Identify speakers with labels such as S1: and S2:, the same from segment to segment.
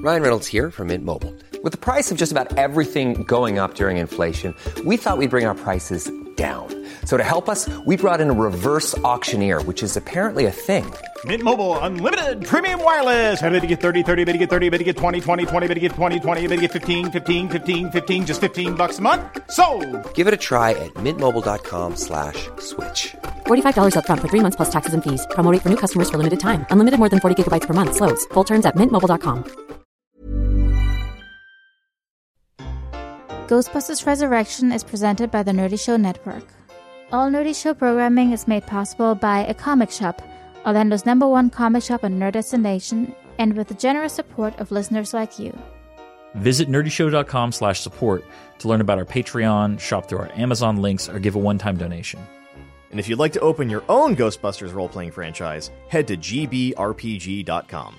S1: Ryan Reynolds here from Mint Mobile. With the price of just about everything going up during inflation, we thought we'd bring our prices down. So to help us, we brought in a reverse auctioneer, which is apparently a thing.
S2: Mint Mobile Unlimited Premium Wireless. How to get 30, 30, bit to get 30, bit to get 20, 20, 20, bit to get 20, 20, bit to get 15, 15, 15, 15, just $15 a month? Sold!
S1: Give it a try at mintmobile.com/switch.
S3: $45 up front for 3 months plus taxes and fees. Promo rate for new customers for limited time. Unlimited more than 40 gigabytes per month. Slows full terms at mintmobile.com.
S4: Ghostbusters Resurrection is presented by the Nerdy Show Network. All Nerdy Show programming is made possible by A Comic Shop, Orlando's #1 comic shop and nerd destination, and with the generous support of listeners like you.
S5: Visit nerdyshow.com/support to learn about our Patreon, shop through our Amazon links, or give a one-time donation.
S6: And if you'd like to open your own Ghostbusters role-playing franchise, head to gbrpg.com.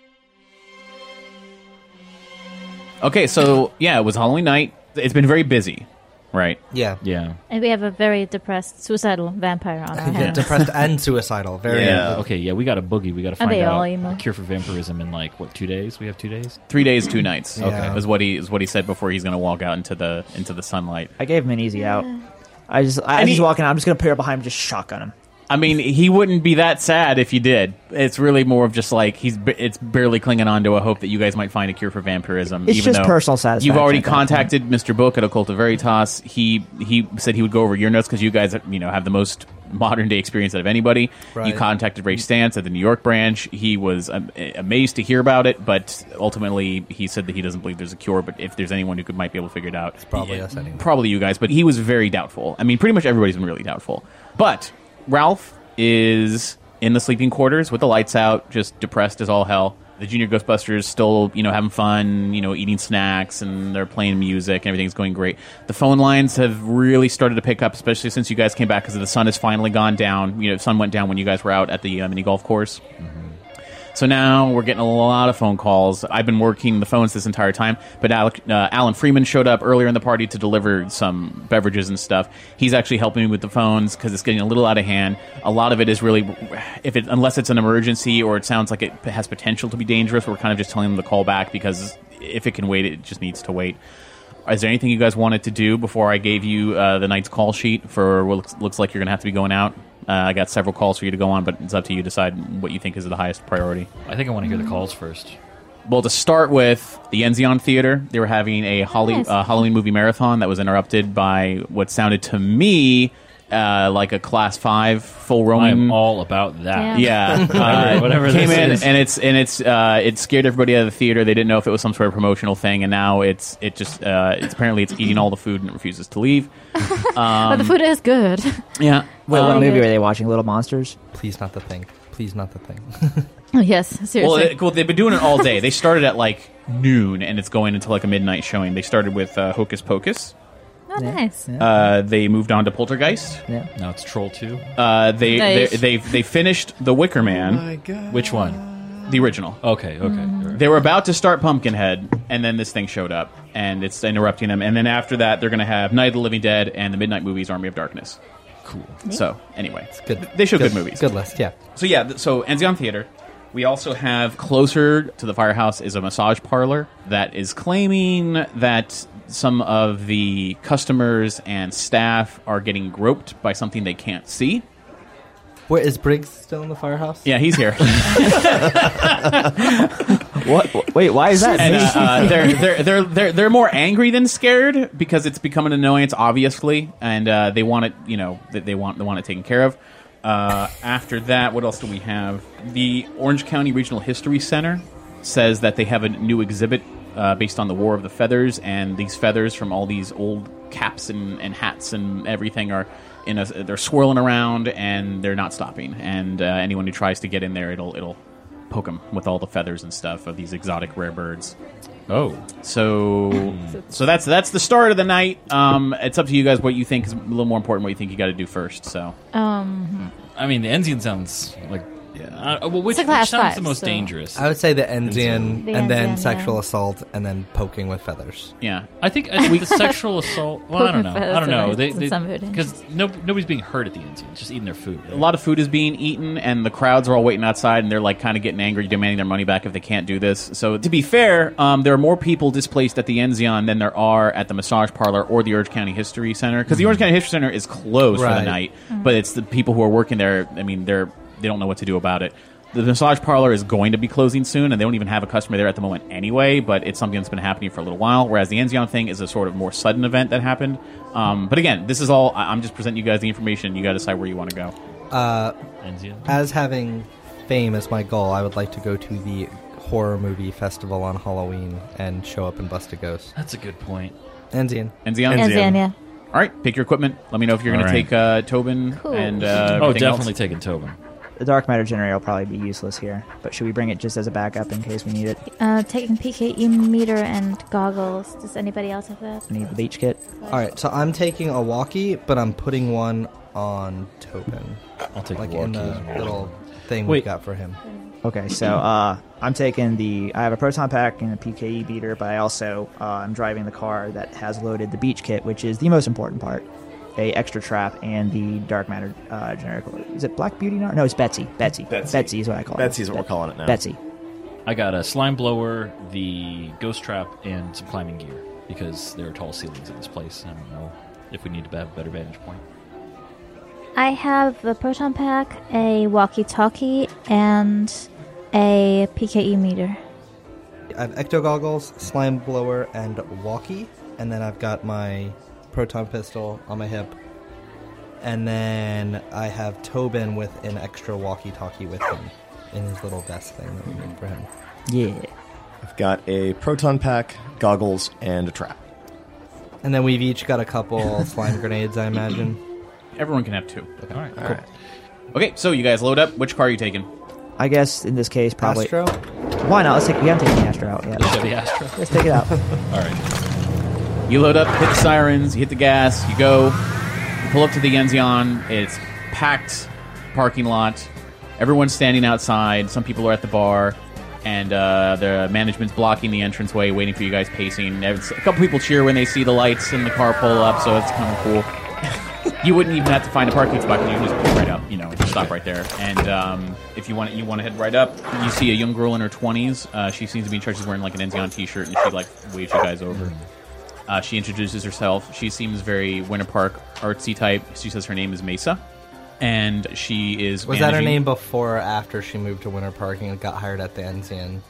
S7: Okay, so, yeah, it was Halloween night. It's been very busy, right?
S8: Yeah.
S5: Yeah.
S4: And we have a very depressed, suicidal vampire on our hands.
S8: Depressed and suicidal. Very.
S7: Yeah.
S5: Okay, yeah, we got a boogie. We got to
S4: Are
S5: find
S4: they all
S5: out
S4: emo?
S5: a cure for vampirism in, 2 days? We have 2 days?
S7: 3 days, 2 nights.
S8: Yeah.
S7: Okay, is what he said before he's going to walk out into the sunlight.
S9: I gave him an easy out. I just walking out. I'm just gonna put her behind him, just shotgun him.
S7: I mean, he wouldn't be that sad if you did. It's really more of just like it's barely clinging on to a hope that you guys might find a cure for vampirism.
S9: It's
S7: even
S9: just
S7: though
S9: personal satisfaction.
S7: You've already
S9: at that
S7: contacted Mr. Book at Occulta Veritas. He said he would go over your notes because you guys have the most modern day experience out of anybody.
S8: Right.
S7: You contacted Ray Stantz at the New York branch. He was amazed to hear about it, but ultimately he said that he doesn't believe there's a cure. But if there's anyone who might be able to figure it out, it's
S8: probably us anyway.
S7: Probably you guys. But he was very doubtful. I mean, pretty much everybody's been really doubtful. But Ralph is in the sleeping quarters with the lights out, just depressed as all hell. The Junior Ghostbusters still, having fun, eating snacks, and they're playing music, and everything's going great. The phone lines have really started to pick up, especially since you guys came back, because the sun has finally gone down. The sun went down when you guys were out at the mini golf course. Mm-hmm. So now we're getting a lot of phone calls. I've been working the phones this entire time, but Alan Freeman showed up earlier in the party to deliver some beverages and stuff. He's actually helping me with the phones because it's getting a little out of hand. A lot of it is really, unless it's an emergency or it sounds like it has potential to be dangerous, we're kind of just telling them to call back because if it can wait, it just needs to wait. Is there anything you guys wanted to do before I gave you the night's call sheet for what looks like you're going to have to be going out? I got several calls for you to go on, but it's up to you to decide what you think is the highest priority.
S5: I think I want to hear the calls first.
S7: Well, to start with, the Enzion Theater, they were having a Halloween movie marathon that was interrupted by what sounded to me like a Class 5 full roaming.
S5: I'm all about that.
S7: Yeah,
S5: whatever
S7: came
S5: this
S7: in
S5: is.
S7: and it scared everybody out of the theater. They didn't know if it was some sort of promotional thing, and now it's apparently it's eating all the food and it refuses to leave.
S4: But the food is good.
S7: Yeah.
S9: Wait, what movie were they watching? Little Monsters?
S8: Please not the thing. Please not the thing.
S4: Oh, yes, seriously.
S7: Well, they've been doing it all day. They started at noon, and it's going until a midnight showing. They started with Hocus Pocus.
S4: Oh, nice.
S7: They moved on to Poltergeist.
S9: Yeah.
S5: Now it's Troll 2.
S7: They finished The Wicker Man.
S6: Oh my God.
S5: Which one?
S7: The original.
S5: Okay.
S7: They were about to start Pumpkinhead, and then this thing showed up, and it's interrupting them. And then after that, they're going to have Night of the Living Dead and the Midnight Movies, Army of Darkness.
S5: Cool.
S7: So, anyway.
S8: It's good.
S7: They show good movies.
S8: Good list, yeah.
S7: So, Enzion Theater. We also have closer to the firehouse is a massage parlor that is claiming that some of the customers and staff are getting groped by something they can't see.
S8: Wait, is Briggs still in the firehouse?
S7: Yeah, he's here.
S9: What? Wait, why is that?
S7: And they're more angry than scared because it's become an annoyance, obviously, and they want it. They want it taken care of. After that, what else do we have? The Orange County Regional History Center says that they have a new exhibit based on the War of the Feathers, and these feathers from all these old caps and hats and everything are they're swirling around, and they're not stopping. And anyone who tries to get in there, it'll poke them with all the feathers and stuff of these exotic rare birds.
S5: Oh,
S7: so that's the start of the night. It's up to you guys what you think is a little more important. What you think you got to do first. So,
S5: I mean, the Enzian sounds like Yeah. Well, which
S4: It's a class
S5: sounds
S4: 5,
S5: the most
S4: so-
S5: dangerous?
S8: I would say the Enzian,
S4: The
S8: and then
S4: Enzian,
S8: sexual
S4: yeah.
S8: assault, and then poking with feathers.
S7: Yeah.
S5: I think the sexual assault. Well, I don't know. I don't know. Because nobody's being hurt at the Enzian, just eating their food.
S7: A lot of food is being eaten, and the crowds are all waiting outside, and they're like kind of getting angry, demanding their money back if they can't do this. So, to be fair, there are more people displaced at the Enzian than there are at the massage parlor or the Orange County History Center, because the Orange County History Center is closed for the
S8: Right.
S7: night. But it's the people who are working there. I mean, they don't know what to do about it. The massage parlor is going to be closing soon, and they don't even have a customer there at the moment anyway, but it's something that's been happening for a little while, whereas the Enzian thing is a sort of more sudden event that happened. But again, this is all, I'm just presenting you guys the information. You got to decide where you want to go.
S5: Enzian.
S8: As having fame as my goal, I would like to go to the horror movie festival on Halloween and show up and bust a ghost.
S5: That's a good point.
S8: Enzian.
S7: Enzian?
S4: Enzian, yeah.
S7: All right, pick your equipment. Let me know if you're going
S5: All
S7: to
S5: right.
S7: take Tobin
S4: Cool.
S7: and
S5: Definitely
S7: else.
S5: taking Tobin.
S9: The dark matter generator will probably be useless here, but should we bring it just as a backup in case we need it?
S4: Taking PKE meter and goggles. Does anybody else have that?
S9: Need the beach kit?
S8: All right, so I'm taking a walkie, but I'm putting one on Tobin.
S5: I'll take
S8: Like
S5: the
S8: in
S5: walkie
S8: the
S5: as well.
S8: little thing
S5: Wait.
S8: we got for him.
S9: Okay, so I'm taking I have a proton pack and a PKE beater, but I also I'm driving the car that has loaded the beach kit, which is the most important part. A extra trap and the dark matter generic. Is it Black Beauty now? No, it's Betsy. Betsy is what I call it.
S6: Betsy's what we're calling it now.
S9: Betsy.
S5: I got a slime blower, the ghost trap, and some climbing gear because there are tall ceilings in this place. I don't know if we need to have a better vantage point.
S4: I have the proton pack, a walkie-talkie, and a PKE meter.
S8: I have ecto goggles, slime blower, and walkie, and then I've got my proton pistol on my hip, and then I have Tobin with an extra walkie-talkie with him in his little vest thing that we made for him.
S9: Yeah.
S6: I've got a proton pack, goggles, and a trap.
S8: And then we've each got a couple slime grenades, I imagine.
S7: Everyone can have 2.
S5: All right.
S6: All right.
S7: Okay, so you guys load up. Which car are you taking?
S9: I guess in this case, probably.
S8: Astro?
S9: Why not? We haven't taken the Astro out yet.
S5: You got the Astra?
S9: Let's take it out.
S5: All right.
S7: You load up, hit the sirens, you hit the gas, you go, you pull up to the Enzian. It's packed parking lot. Everyone's standing outside. Some people are at the bar, and the management's blocking the entranceway, waiting for you guys pacing. A couple people cheer when they see the lights in the car pull up, so it's kind of cool. You wouldn't even have to find a parking spot. You can just pull right up, just stop right there. And if you want to head right up, you see a young girl in her 20s. She seems to be in charge. She's wearing like an Enzian t-shirt, and she waves you guys over. She introduces herself. She seems very Winter Park artsy type. She says her name is Mesa, and she is.
S8: Was that her name before or after she moved to Winter Park and got hired at the Enzian?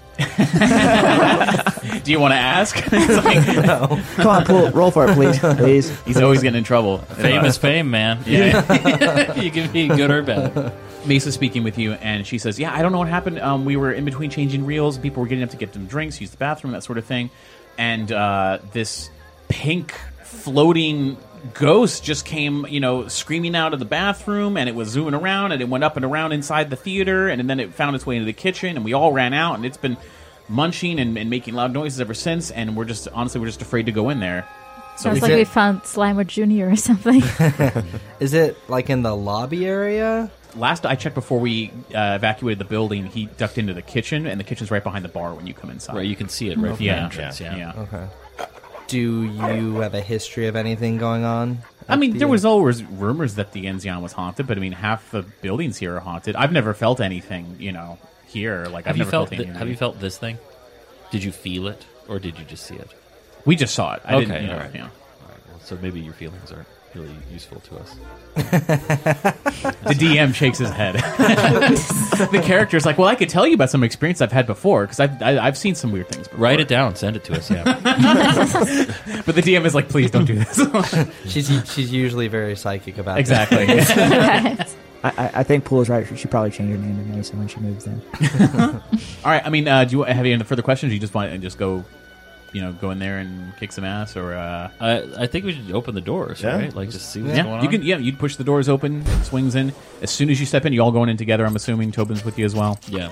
S7: Do you want to ask? It's like,
S8: No.
S9: Come on, roll for it, please.
S7: he's always getting in trouble.
S5: Fame is fame, man.
S7: Yeah.
S5: You can be good or bad.
S7: Mesa's speaking with you, and she says, "Yeah, I don't know what happened. We were in between changing reels. People were getting up to get them drinks, use the bathroom, that sort of thing, and this pink floating ghost just came, screaming out of the bathroom, and it was zooming around, and it went up and around inside the theater, and then it found its way into the kitchen, and we all ran out, and it's been munching and making loud noises ever since, and we're just afraid to go in there."
S4: Sounds like we found Slimer Jr. or something.
S8: Is it like in the lobby area?
S7: Last I checked before we evacuated the building, he ducked into the kitchen, and the kitchen's right behind the bar when you come inside.
S5: Right, you can see it right from the entrance. Yeah.
S8: Okay. Do you have a history of anything going on?
S7: I mean, there was always rumors that the Enzian was haunted, but I mean, half the buildings here are haunted. I've never felt anything, here. Like,
S5: Have
S7: I've
S5: you
S7: never
S5: felt?
S7: anything.
S5: Have you felt this thing? Did you feel it, or did you just see it?
S7: We just saw it. I
S5: Okay,
S7: didn't,
S5: all right.
S7: yeah.
S5: All right. Well, so maybe your feelings aren't really useful to us.
S7: The DM shakes his head. The character's like, "Well, I could tell you about some experience I've had before because I've seen some weird things before."
S5: Write it down, send it to us. Yeah.
S7: But the DM is like, "Please don't do this."
S8: She's usually very psychic about
S7: Exactly.
S9: I think Poole is right. She should probably change her name to Mason when she moves in.
S7: All right. I mean, do you have any further questions? Or you just want to just go, go in there and kick some ass, or?
S5: I think we should open the doors,
S6: Yeah.
S5: right? Like, just see what's going on.
S7: You can. Yeah, you'd push the doors open. Swings in. As soon as you step in, you all going in together. I'm assuming Tobin's with you as well.
S5: Yeah.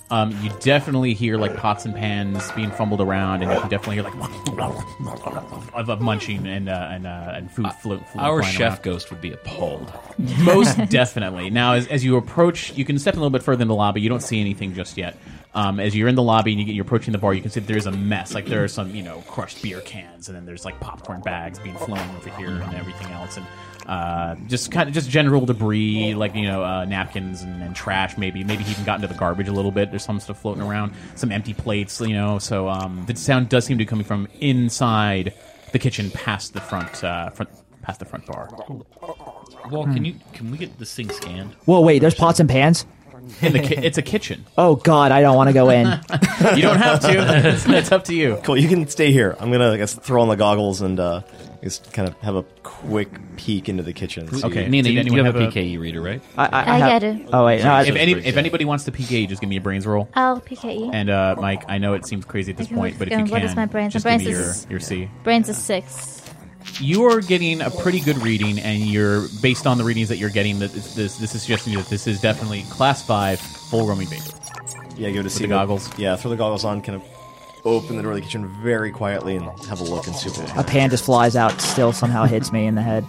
S7: You definitely hear like pots and pans being fumbled around, and you can definitely hear like of munching and food float.
S5: Our
S7: flying
S5: chef
S7: around.
S5: ghost would be appalled.
S7: Most definitely. Now, as you approach, you can step in a little bit further in the lobby. You don't see anything just yet. As you're in the lobby and you're approaching the bar, you can see that there's a mess. Like there are some, crushed beer cans, and then there's like popcorn bags being flown over here and everything else, and just general debris, like napkins and trash. Maybe he even got into the garbage a little bit. There's some stuff floating around, some empty plates. So the sound does seem to be coming from inside the kitchen, past the front bar.
S5: Well, can we get this thing scanned?
S9: Whoa, wait, there's pots and pans?
S7: It's a kitchen.
S9: Oh, God, I don't want to go in.
S7: You don't have to. It's up to you.
S6: Cool, you can stay here. I'm gonna, throw on the goggles and just kind of have a quick peek into the kitchen.
S7: Okay,
S5: Nina,
S7: did
S5: you
S7: anyone
S5: have a
S7: have
S5: PKE reader, right?
S4: I get it.
S9: Oh, wait, no,
S7: If anybody wants to PK, just give me a brains roll.
S4: I'll PKE.
S7: And Mike, I know it seems crazy at this
S4: Okay,
S7: point, but if
S4: what
S7: you can,
S4: is my brains?
S7: just
S4: My
S7: give me
S4: brains
S7: your C.
S4: Brains is 6.
S7: You are getting a pretty good reading, and you're based on the readings that you're getting. That this is suggesting that this is definitely Class 5 full roaming baker.
S6: Yeah, go to see
S7: the goggles.
S6: Yeah, throw the goggles on. Kind of open the door of the kitchen very quietly and have a look and see what.
S9: a pan just flies out, still somehow hits me in the head.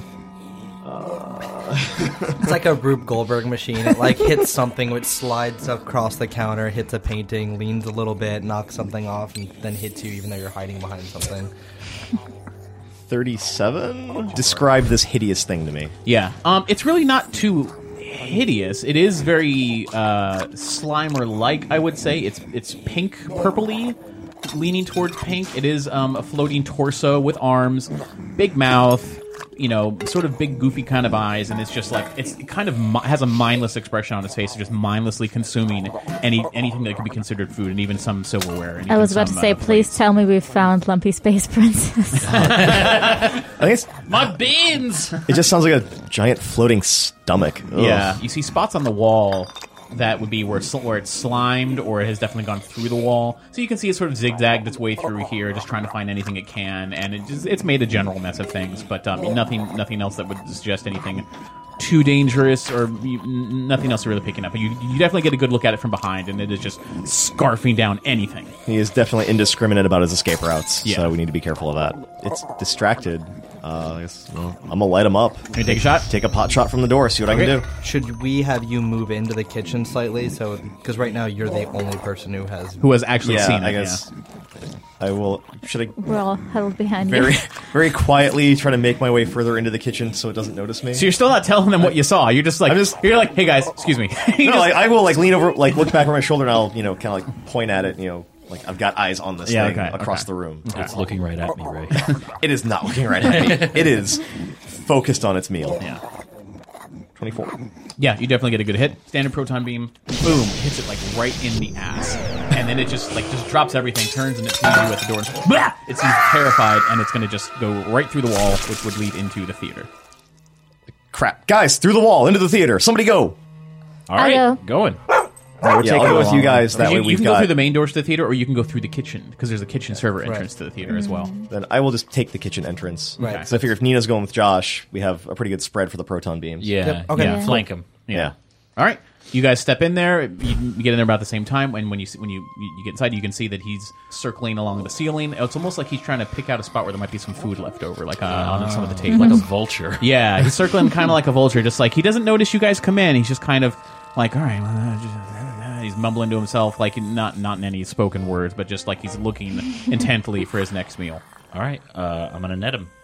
S8: It's like a Rube Goldberg machine. It hits something, which slides across the counter, hits a painting, leans a little bit, knocks something off, and then hits you even though you're hiding behind something.
S6: 37? Describe this hideous thing to me.
S7: Yeah, it's really not too hideous. It is very Slimer-like, I would say. It's pink, purpley, leaning towards pink. It is a floating torso with arms, big mouth, sort of big, goofy kind of eyes, and it's just it kind of has a mindless expression on its face, just mindlessly consuming anything that could be considered food, and even some silverware. And
S4: I was about to say, please tell me we've found Lumpy Space Princess.
S6: I think it's
S5: My beans!
S6: It just sounds like a giant floating stomach. Ugh.
S7: Yeah, you see spots on the wall that would be where it's slimed, or it has definitely gone through the wall. So you can see it sort of zigzagged its way through here, just trying to find anything it can, and it's made a general mess of things, but nothing else that would suggest anything too dangerous, or nothing else really picking up. But you definitely get a good look at it from behind, and it is just scarfing down anything.
S6: He is definitely indiscriminate about his escape routes,
S7: Yeah.
S6: so we need to be careful of that. It's distracted. I guess, I'm gonna light him up.
S7: Can you take a shot?
S6: Take a pot shot from the door, see what I can do.
S8: Should we have you move into the kitchen slightly? So, because right now you're the only person who has
S7: actually seen it.
S6: I guess I will. Should I
S4: We're all huddled behind
S6: very,
S4: you.
S6: very quietly try to make my way further into the kitchen so it doesn't notice me?
S7: So you're still not telling them what you saw. You're just you're like, hey guys, excuse me.
S6: No, I will lean over, look back over my shoulder, and I'll kind of point at it. I've got eyes on this thing across the room.
S5: It's looking right at me, Ray.
S6: It is not looking right at me. It is focused on its meal.
S7: Yeah.
S6: 24.
S7: Yeah, you definitely get a good hit. Standard proton beam, boom, hits it right in the ass, and then it just drops everything, turns, and it sees you at the door. And, blah! It seems terrified, and it's going to just go right through the wall, which would lead into the theater.
S6: Crap, guys, through the wall into the theater. Somebody go.
S5: All right,
S4: go.
S5: going.
S6: We're taking
S8: I'll
S6: it
S8: go
S6: with you guys. That way
S7: You
S6: we've
S7: can
S6: got.
S7: go through the main doors to the theater, or you can go through the kitchen, because there's a kitchen server entrance to the theater as well.
S6: Then I will just take the kitchen entrance.
S8: Right.
S6: So I figure if Nina's going with Josh, we have a pretty good spread for the proton beams.
S5: Yeah.
S8: Yep, okay.
S5: Yeah. Flank him.
S6: Yeah.
S7: All right, you guys step in there. You get in there about the same time, and when you get inside, you can see that he's circling along the ceiling. It's almost like he's trying to pick out a spot where there might be some food left over, like on some of the tables.
S5: Like a vulture.
S7: Yeah, he's circling kind of like a vulture, just like he doesn't notice you guys come in. He's just kind of like, all right, he's mumbling to himself, like not in any spoken words, but just like he's looking intently for his next meal.
S5: All right, I'm going to net him.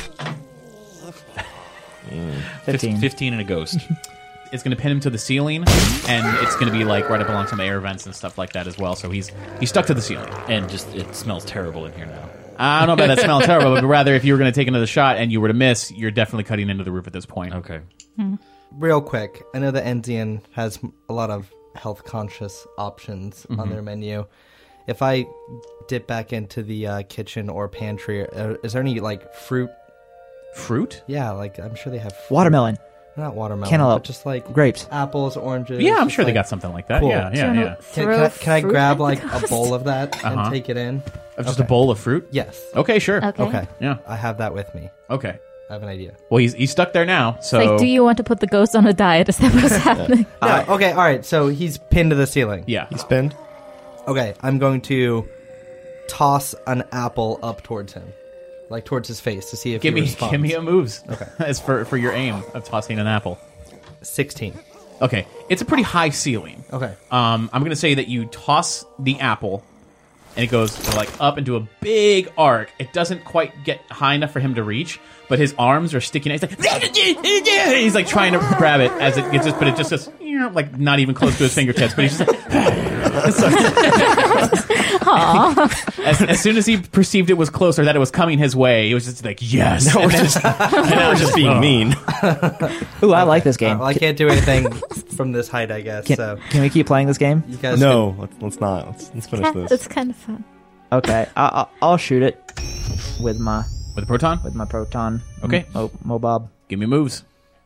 S9: 15.
S5: 15 and a ghost.
S7: It's going to pin him to the ceiling, and it's going to be like right up along some air vents and stuff like that as well. So he's stuck to the ceiling.
S5: And just, it smells terrible in here now.
S7: I don't know about that smell terrible, but rather if you were going to take another shot and you were to miss, you're definitely cutting into the roof at this point.
S5: Okay.
S8: Real quick, I know the Enzian has a lot of health-conscious options on their menu. If I dip back into the kitchen or pantry, is there any, fruit?
S7: Fruit?
S8: Yeah, I'm sure they have fruit.
S9: Watermelon.
S8: Not watermelon,
S9: Cantaloupe.
S8: but just
S9: Grapes.
S8: apples, oranges.
S7: Yeah, I'm
S8: just
S7: sure they got something like that.
S8: Cool.
S7: Yeah.
S8: Can I grab a bowl of that
S7: Uh-huh.
S8: and take it in?
S7: Of just a bowl of fruit?
S8: Yes.
S7: Okay, sure.
S4: Okay.
S8: Okay.
S7: Yeah.
S8: I have that with me.
S7: Okay.
S8: I have an idea.
S7: Well, he's stuck there now. So,
S4: Like, do you want to put the ghost on a diet? Is that what's happening?
S8: No, okay, all right. So he's pinned to the ceiling.
S7: yeah,
S6: He's pinned.
S8: Okay, I'm going to toss an apple up towards him, like towards his face, to see if he responds.
S7: give me a moves.
S8: Okay.
S7: As for your aim of tossing an apple.
S8: 16.
S7: Okay, it's a pretty high ceiling.
S8: Okay.
S7: I'm going to say that you toss the apple, and it goes like up into a big arc. It doesn't quite get high enough for him to reach, but his arms are sticking out. He's like trying to grab it as it gets just, but it just goes like not even close to his fingertips. But he's just like, as soon as he perceived it was closer, that it was coming his way, he was just like, yes.
S6: Now we're just being mean.
S9: Ooh, I like this game.
S8: Well, I can't do anything from this height, I guess.
S9: Can we keep playing this game?
S8: You guys
S6: No, let's not. Let's finish this.
S4: It's kind of fun.
S9: Okay, I'll shoot it with my
S7: With a proton?
S9: proton.
S7: Okay.
S9: Mobob.
S7: Give me moves.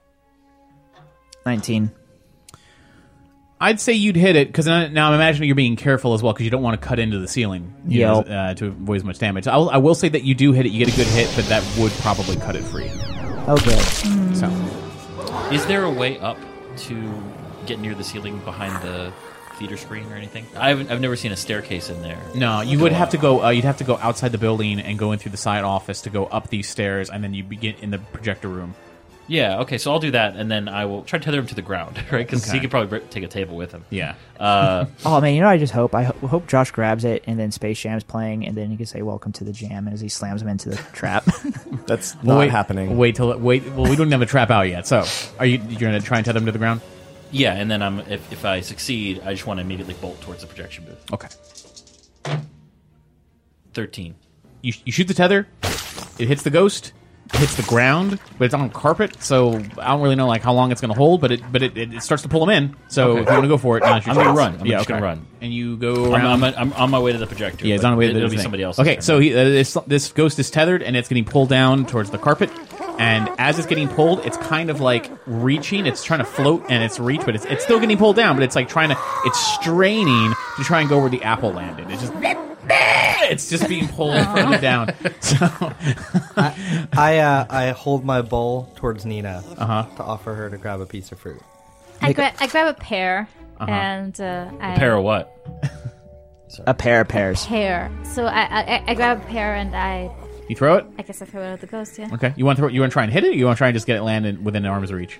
S9: 19.
S7: I'd say you'd hit it, because now I'm imagining you're being careful as well, because you don't want to cut into the ceiling you know, to avoid as much damage. I will say that you do hit it, you get a good hit, but that would probably cut it free.
S9: Okay.
S7: So,
S5: Is there a way up to get near the ceiling behind the theater screen or anything? I've never seen a staircase in there.
S7: no, you would have to go. You'd have to go outside the building and go in through the side office to go up these stairs, and then you begin in the projector room.
S5: Yeah, okay, so I'll do that, and then I will try to tether him to the ground, right? Because he could probably take a table with him.
S7: Yeah.
S9: Oh man, you know what I just hope? I hope Josh grabs it and then Space Jam's playing, and then he can say "Welcome to the Jam" as he slams him into the trap.
S6: That's not happening.
S7: Wait. Well, we don't even have a trap out yet. So, you're going to try and tether him to the ground?
S5: Yeah, and then if I succeed, I just want to immediately bolt towards the projection booth.
S7: Okay.
S5: 13.
S7: You shoot the tether. It hits the ghost. It hits the ground, but it's on carpet, so I don't really know like how long it's going to hold. But it starts to pull him in. So if you want to go for it,
S5: I'm going to run. I'm just going to run.
S7: And you go around.
S5: I'm on my way to the projector.
S7: Yeah, it's on the way to the
S5: It'll be
S7: thing.
S5: somebody else.
S7: Okay, so this ghost is tethered, and it's getting pulled down towards the carpet. And as it's getting pulled, it's kind of like reaching. It's trying to float, and it's reach, but it's still getting pulled down. But it's like it's straining to try and go where the apple landed. It's just being pulled further down. So
S8: I hold my bowl towards Nina to offer her to grab a piece of fruit.
S4: I grab a pear, and I...
S5: A pair of what?
S9: A pair of pears.
S4: Pear. So I grab a pear, and
S7: you throw it.
S4: I guess I throw it at the ghost, yeah.
S7: Okay. You want to try and hit it? Or you want to try and just get it landed within arm's reach?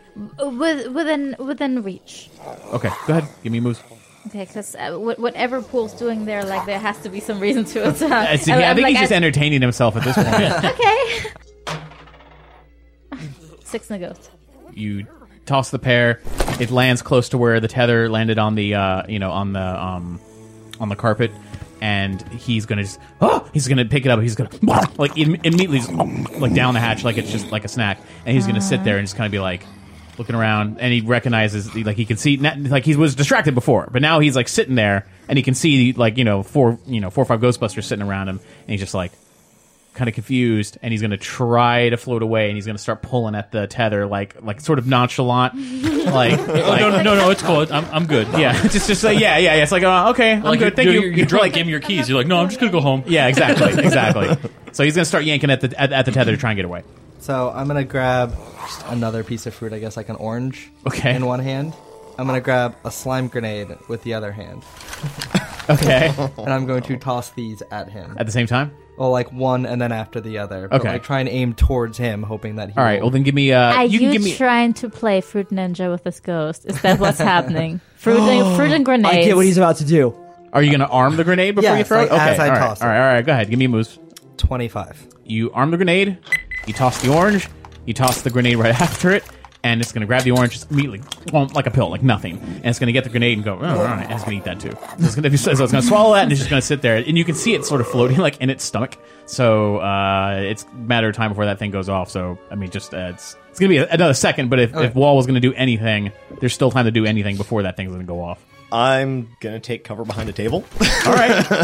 S4: Within reach.
S7: Okay. Go ahead. Give me moves.
S4: Okay, because whatever Pool's doing there, like there has to be some reason to it.
S7: I think he's just entertaining himself at this point.
S4: Okay. 6 in the ghost.
S7: You toss the pear. It lands close to where the tether landed on the on the carpet, and he's gonna pick it up. He's gonna like immediately just, like down the hatch like it's just like a snack, and he's gonna sit there and just kind of be like looking around, and he recognizes like he can see like he was distracted before, but now he's like sitting there and he can see like 4 or 5 Ghostbusters sitting around him, and he's just like kind of confused, and he's gonna try to float away, and he's gonna start pulling at the tether like sort of nonchalant, like
S5: no, it's cool. I'm good.
S7: Yeah, it's just like yeah. It's like okay, I'm good. Thank you.
S5: You're drunk. Give me your keys. You're like, no, I'm just gonna go home.
S7: Yeah, exactly. So he's gonna start yanking at the tether to try and get away.
S8: So I'm gonna grab just another piece of fruit, I guess like an orange.
S7: Okay.
S8: In one hand. I'm gonna grab a slime grenade with the other hand.
S7: Okay.
S8: And I'm going to toss these at him.
S7: At the same time?
S8: Well, like one and then after the other. But
S7: Okay.
S8: like try and aim towards him, hoping that he
S7: All right.
S8: will...
S7: Well, then give me.
S4: Are
S7: you can give me.
S4: trying to play Fruit Ninja with this ghost? Is that what's happening? Fruit and grenades.
S9: I get what he's about to do.
S7: Are you going to arm the grenade before
S8: Yes,
S7: you throw it?
S8: like,
S7: Okay.
S8: as I
S7: all right.
S8: toss it.
S7: All right. Go ahead. Give me moves.
S8: 25.
S7: You arm the grenade. You toss the orange. You toss the grenade right after it, and it's going to grab the orange just immediately, like a pill, like nothing. And it's going to get the grenade and go, oh, all right, and it's going to eat that too. So it's going to swallow that, and it's just going to sit there. And you can see it sort of floating like in its stomach. So it's a matter of time before that thing goes off. So, I mean, just it's going to be another second, but if Wall was going to do anything, there's still time to do anything before that thing's going to go off.
S6: I'm going to take cover behind a table.
S7: All right.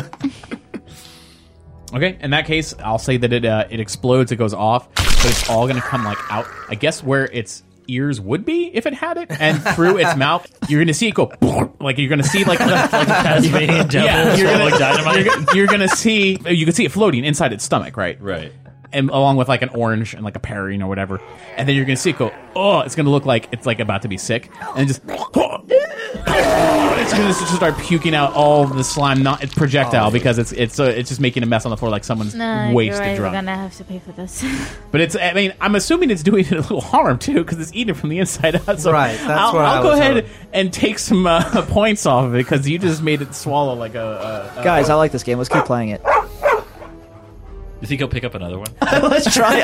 S7: Okay, in that case, I'll say that it explodes, it goes off, but it's all going to come like out, I guess, where its ears would be if it had it, and through its mouth, you're going to see it go, like you're going to see like the
S5: Tasmanian devil,
S7: yeah,
S5: like dynamite.
S7: you're going to see, you can see it floating inside its stomach, right?
S5: Right.
S7: and along with like an orange and like a pearine or whatever, and then you're gonna see it go. Oh, it's gonna look like it's like about to be sick, and just it's gonna just start puking out all the slime, not its projectile, because it's just making a mess on the floor like someone's wasted
S4: you're right,
S7: drunk.
S4: We're gonna have to pay for this.
S7: But it's, I mean, I'm assuming it's doing it a little harm too, because it's eating it from the inside out. So
S8: right, that's
S7: I'll go ahead and take some points off of it, because you just made it swallow like a
S9: Guys, I like this game. Let's keep playing it.
S5: You think he'll pick up another one?
S9: Let's try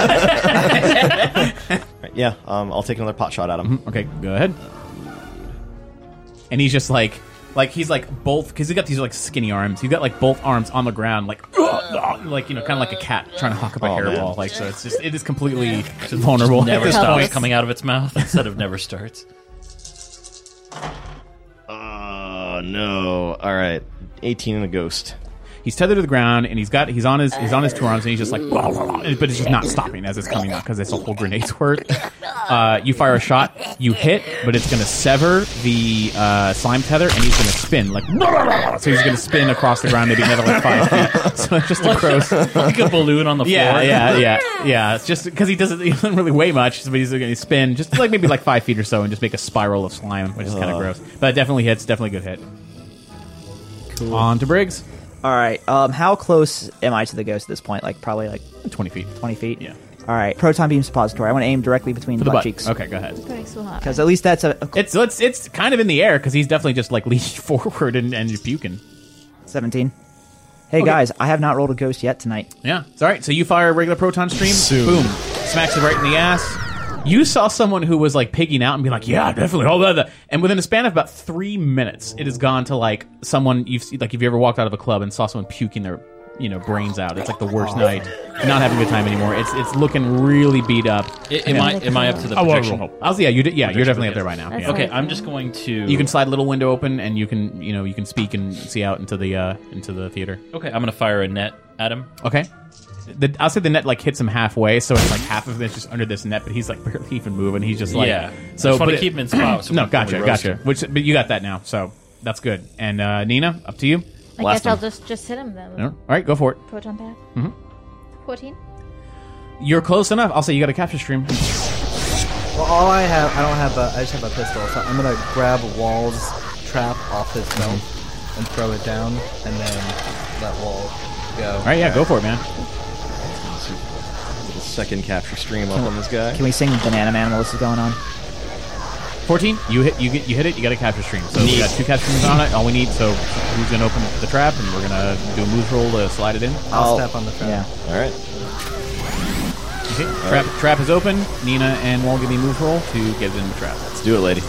S9: it.
S6: Yeah, I'll take another pot shot at him.
S7: Okay, go ahead. And he's just like he's like both, because he's got these like skinny arms. He's got like both arms on the ground, like you know, kind of like a cat trying to hawk up a hairball. Like, so it is completely vulnerable.
S5: Never stops coming out of its mouth instead of never starts.
S6: Oh no! All right, 18 and a ghost.
S7: He's tethered to the ground, and he's on his two arms, and he's just like, but it's just not stopping as it's coming out, because it's a whole grenade's worth. You fire a shot, you hit, but it's going to sever the slime tether, and he's going to spin like, so he's going to spin across the ground, maybe another like 5 feet. So it's just a gross,
S5: like a balloon on the floor.
S7: Yeah. It's just because he doesn't really weigh much, but he's going to spin just like maybe like 5 feet or so, and just make a spiral of slime, which is kind of gross. But it definitely hits, definitely a good hit. Cool. On to Briggs.
S9: All right. How close am I to the ghost at this point? Like probably like
S7: 20 feet.
S9: 20 feet.
S7: Yeah.
S9: All right. Proton beam suppository. I want to aim directly between the butt cheeks.
S7: Okay, go ahead.
S9: Because at least that's
S7: it's kind of in the air, because he's definitely just like leaning forward and puking.
S9: 17. Hey guys, I have not rolled a ghost yet tonight.
S7: Yeah, it's all right. So you fire a regular proton stream. Boom, smacks it right in the ass. You saw someone who was like pigging out and be like, "Yeah, definitely." All that, and within a span of about 3 minutes, it has gone to like someone you've seen, like if you ever walked out of a club and saw someone puking their brains out. It's like the worst night. Not having a good time anymore. It's looking really beat up.
S5: Am I up to the projection?
S7: You're definitely up there right now. Yeah.
S5: Okay, I'm just going to.
S7: You can slide a little window open, and you can speak and see out into the theater.
S5: Okay, I'm going to fire a net at him.
S7: Okay. I'll say the net like hits him halfway, so it's like half of it's just under this net, but he's like barely even moving. He's just like
S5: So I just want to keep him in spot. So
S7: no, gotcha. But you got that now, so that's good. And Nina, up to you.
S4: I guess I'll just hit him then.
S7: All right, go for it.
S4: Proton pack. 14.
S7: You're close enough. I'll say you got a capture stream.
S8: Well, I just have a pistol, so I'm gonna grab Wall's trap off his belt and throw it down, and then let Wall go.
S7: All right, yeah, go for it, man.
S6: Second capture stream up on this guy.
S9: Can we sing Banana Man while this is going on?
S7: 14. You hit it. You got a capture stream. So we got 2 capture streams on it. All we need. So who's gonna open the trap, and we're gonna do a move roll to slide it in.
S8: I'll step on the trap.
S9: Yeah.
S6: All right.
S7: Okay. Trap is open. Nina and Wall give me a move roll to get it in the trap.
S6: Let's do it, lady.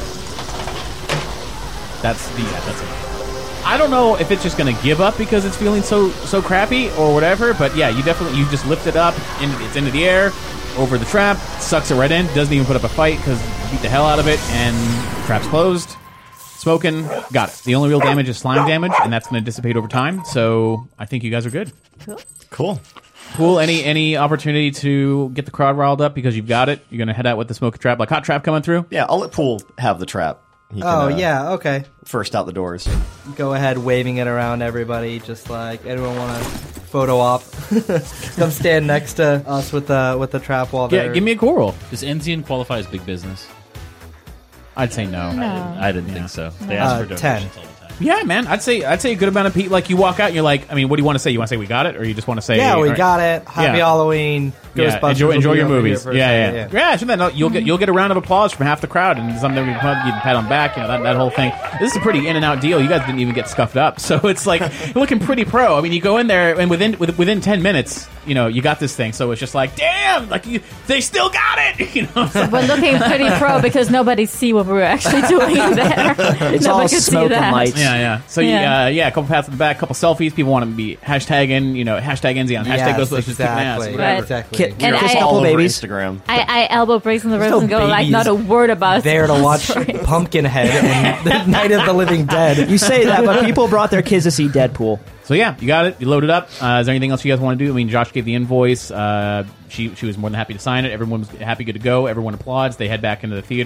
S7: That's it. I don't know if it's just going to give up because it's feeling so crappy or whatever, but yeah, you just lift it up, it's into the air, over the trap, sucks it right in, doesn't even put up a fight because you beat the hell out of it, and trap's closed, smoking, got it. The only real damage is slime damage, and that's going to dissipate over time, so I think you guys are good.
S6: Cool.
S7: Any opportunity to get the crowd riled up because you've got it? You're going to head out with the smoke trap, like hot trap coming through?
S6: Yeah, I'll let Pool have the trap. He can,
S8: yeah, okay.
S6: First out the doors.
S8: Go ahead, waving it around everybody, just like anyone want to photo op. Come stand next to us with the trap while they're...
S7: Yeah, give me a cool roll.
S5: Does Enzian qualify as big business?
S7: I'd say no.
S5: I didn't think so. They asked for donations
S8: 10.
S5: all the time.
S7: Yeah, man. I'd say a good amount of people. Like you walk out and you're like, I mean, what do you want to say? You want to say we got it, or you just want to say,
S8: yeah, we got it. Happy Halloween.
S7: Yeah,
S8: Ghostbusters
S7: enjoy your
S8: will be over
S7: movies.
S8: here for a
S7: Yeah.
S8: second,
S7: No, you'll get a round of applause from half the crowd, and something you can pat on the back. That whole thing. This is a pretty in and out deal. You guys didn't even get scuffed up, so it's like you're looking pretty pro. I mean, you go in there and within 10 minutes, you got this thing. So it's just like, damn, like they still got it.
S4: So we're looking pretty pro because nobody see what we're actually doing there.
S9: It's all smoke and lights.
S7: Yeah. So a couple pats on the back, a couple selfies. People want to be hashtagging, hashtag Enzian, hashtag Ghostbusters kicking ass, whatever.
S4: Right.
S8: Exactly.
S4: And
S6: Kiss
S4: I-
S6: all over
S9: babies.
S6: Instagram.
S4: I elbow Briggs in the ribs
S8: no
S4: and go like,
S8: babies
S4: not a word about
S8: there to watch
S4: Sorry.
S8: Pumpkinhead and the Night of the Living Dead.
S9: You say that, but people brought their kids to see Deadpool.
S7: So yeah, you got it. You load it up. Is there anything else you guys want to do? I mean, Josh gave the invoice. She was more than happy to sign it. Everyone was happy, good to go. Everyone applauds. They head back into the theater.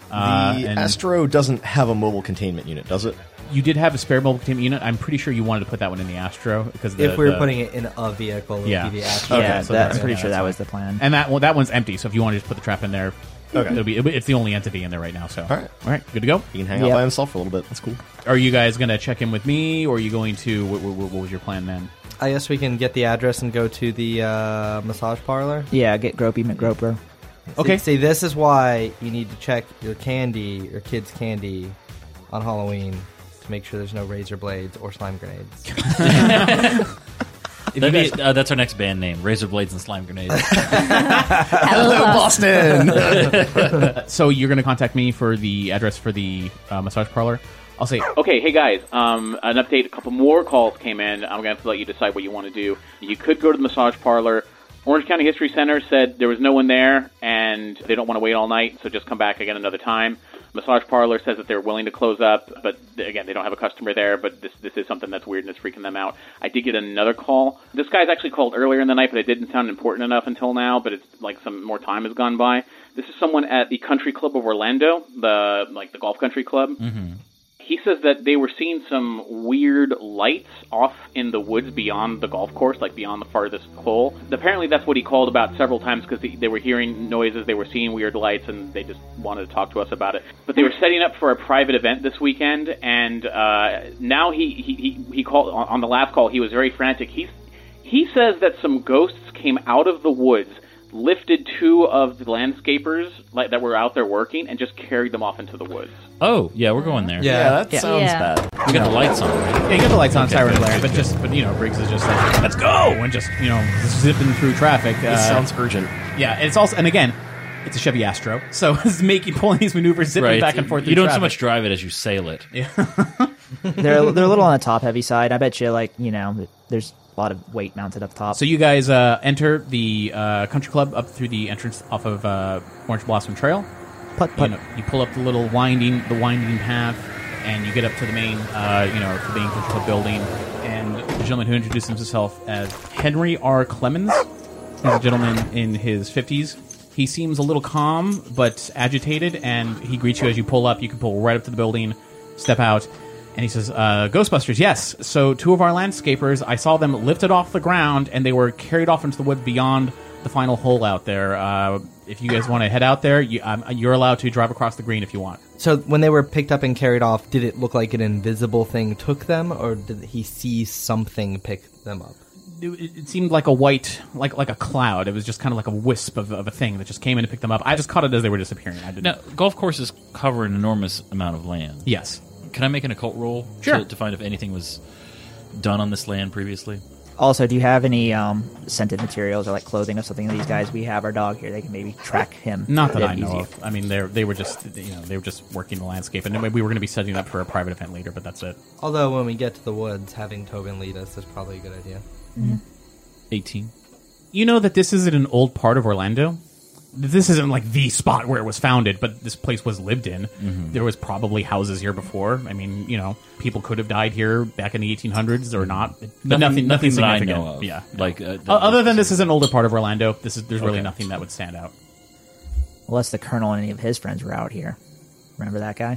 S6: The Astro doesn't have a mobile containment unit, does it?
S7: You did have a spare mobile containment unit. I'm pretty sure you wanted to put that one in the Astro because
S8: if we were putting it in a vehicle, it would be the Astro.
S9: Okay, so I'm pretty sure that was the plan.
S7: And that one's empty. So if you want to just put the trap in there,
S6: okay,
S7: it's the only entity in there right now. So
S6: all right,
S7: good to go.
S6: He can hang out by himself for a little bit. That's cool.
S7: Are you guys going to check in with me, or are you going to? What was your plan then?
S8: I guess we can get the address and go to the massage parlor.
S9: Yeah, get Gropey McGroper.
S7: Okay.
S8: See, this is why you need to check your kids' candy on Halloween to make sure there's no razor blades or slime grenades.
S5: That's our next band name: Razor Blades and Slime Grenades.
S7: Hello, Boston. So you're going to contact me for the address for the massage parlor. I'll say, okay, hey guys, an update. A couple more calls came in. I'm going to have to let you decide what you want to do. You could go to the massage parlor. Orange County History Center said there was no one there, and they don't want to wait all night, so just come back again another time. Massage parlor says that they're willing to close up, but again, they don't have a customer there, but this is something that's weird and it's freaking them out. I did get another call. This guy's actually called earlier in the night, but it didn't sound important enough until now, but it's like some more time has gone by. This is someone at the Country Club of Orlando, the golf country club.
S5: Mm-hmm.
S7: He says that they were seeing some weird lights off in the woods beyond the golf course, like beyond the farthest hole. Apparently that's what he called about several times because they were hearing noises, they were seeing weird lights, and they just wanted to talk to us about it. But they were setting up for a private event this weekend, and now he called, on the last call, he was very frantic. He says that some ghosts came out of the woods, lifted two of the landscapers that were out there working, and just carried them off into the woods.
S5: Oh, yeah, we're going there.
S6: Yeah, that sounds bad.
S5: We got the lights on, right?
S7: Yeah, you got the lights on, siren blaring, but Briggs is just like, let's go, and just zipping through traffic.
S6: This sounds urgent.
S7: Yeah, it's also, and again, it's a Chevy Astro, so it's pulling these maneuvers, zipping back and forth.
S5: You don't
S7: traffic.
S5: so much drive it as you sail it.
S7: Yeah.
S9: They're a little on the top heavy side. I bet you, there's a lot of weight mounted up top.
S7: So you guys enter the country club up through the entrance off of Orange Blossom Trail.
S9: Putt.
S7: You pull up the little winding path, and you get up to the main, to the main country club building. And the gentleman who introduced himself as Henry R. Clemens, he's a gentleman in his 50s. He seems a little calm but agitated, and he greets you as you pull up. You can pull right up to the building, step out. And he says, Ghostbusters, yes. So two of our landscapers, I saw them lifted off the ground, and they were carried off into the woods beyond the final hole out there. If you guys want to head out there, you're allowed to drive across the green if you want.
S8: So when they were picked up and carried off, did it look like an invisible thing took them, or did he see something pick them up?
S7: It seemed like a white, like a cloud. It was just kind of like a wisp of a thing that just came in and picked them up. I just caught it as they were disappearing.
S5: Now, golf courses cover an enormous amount of land.
S7: Yes.
S5: Can I make an occult roll?
S7: Sure.
S5: To find if anything was done on this land previously?
S9: Also, do you have any scented materials or like clothing or something? These guys, we have our dog here. They can maybe track him.
S7: Not that I know of. I mean, they were just working the landscape, and we were going to be setting up for a private event later, but that's it.
S8: Although when we get to the woods, having Tobin lead us is probably a good idea.
S9: Mm-hmm.
S5: 18.
S7: You know that this isn't an old part of Orlando. This isn't like the spot where it was founded, but this place was lived in. Mm-hmm. There was probably houses here before. I mean, people could have died here back in the 1800s or not. But nothing
S5: that I
S7: significant.
S5: know of.
S7: Yeah.
S5: Like
S7: other than this is an older part of Orlando, there's really nothing that would stand out.
S9: Unless the Colonel and any of his friends were out here. Remember that guy?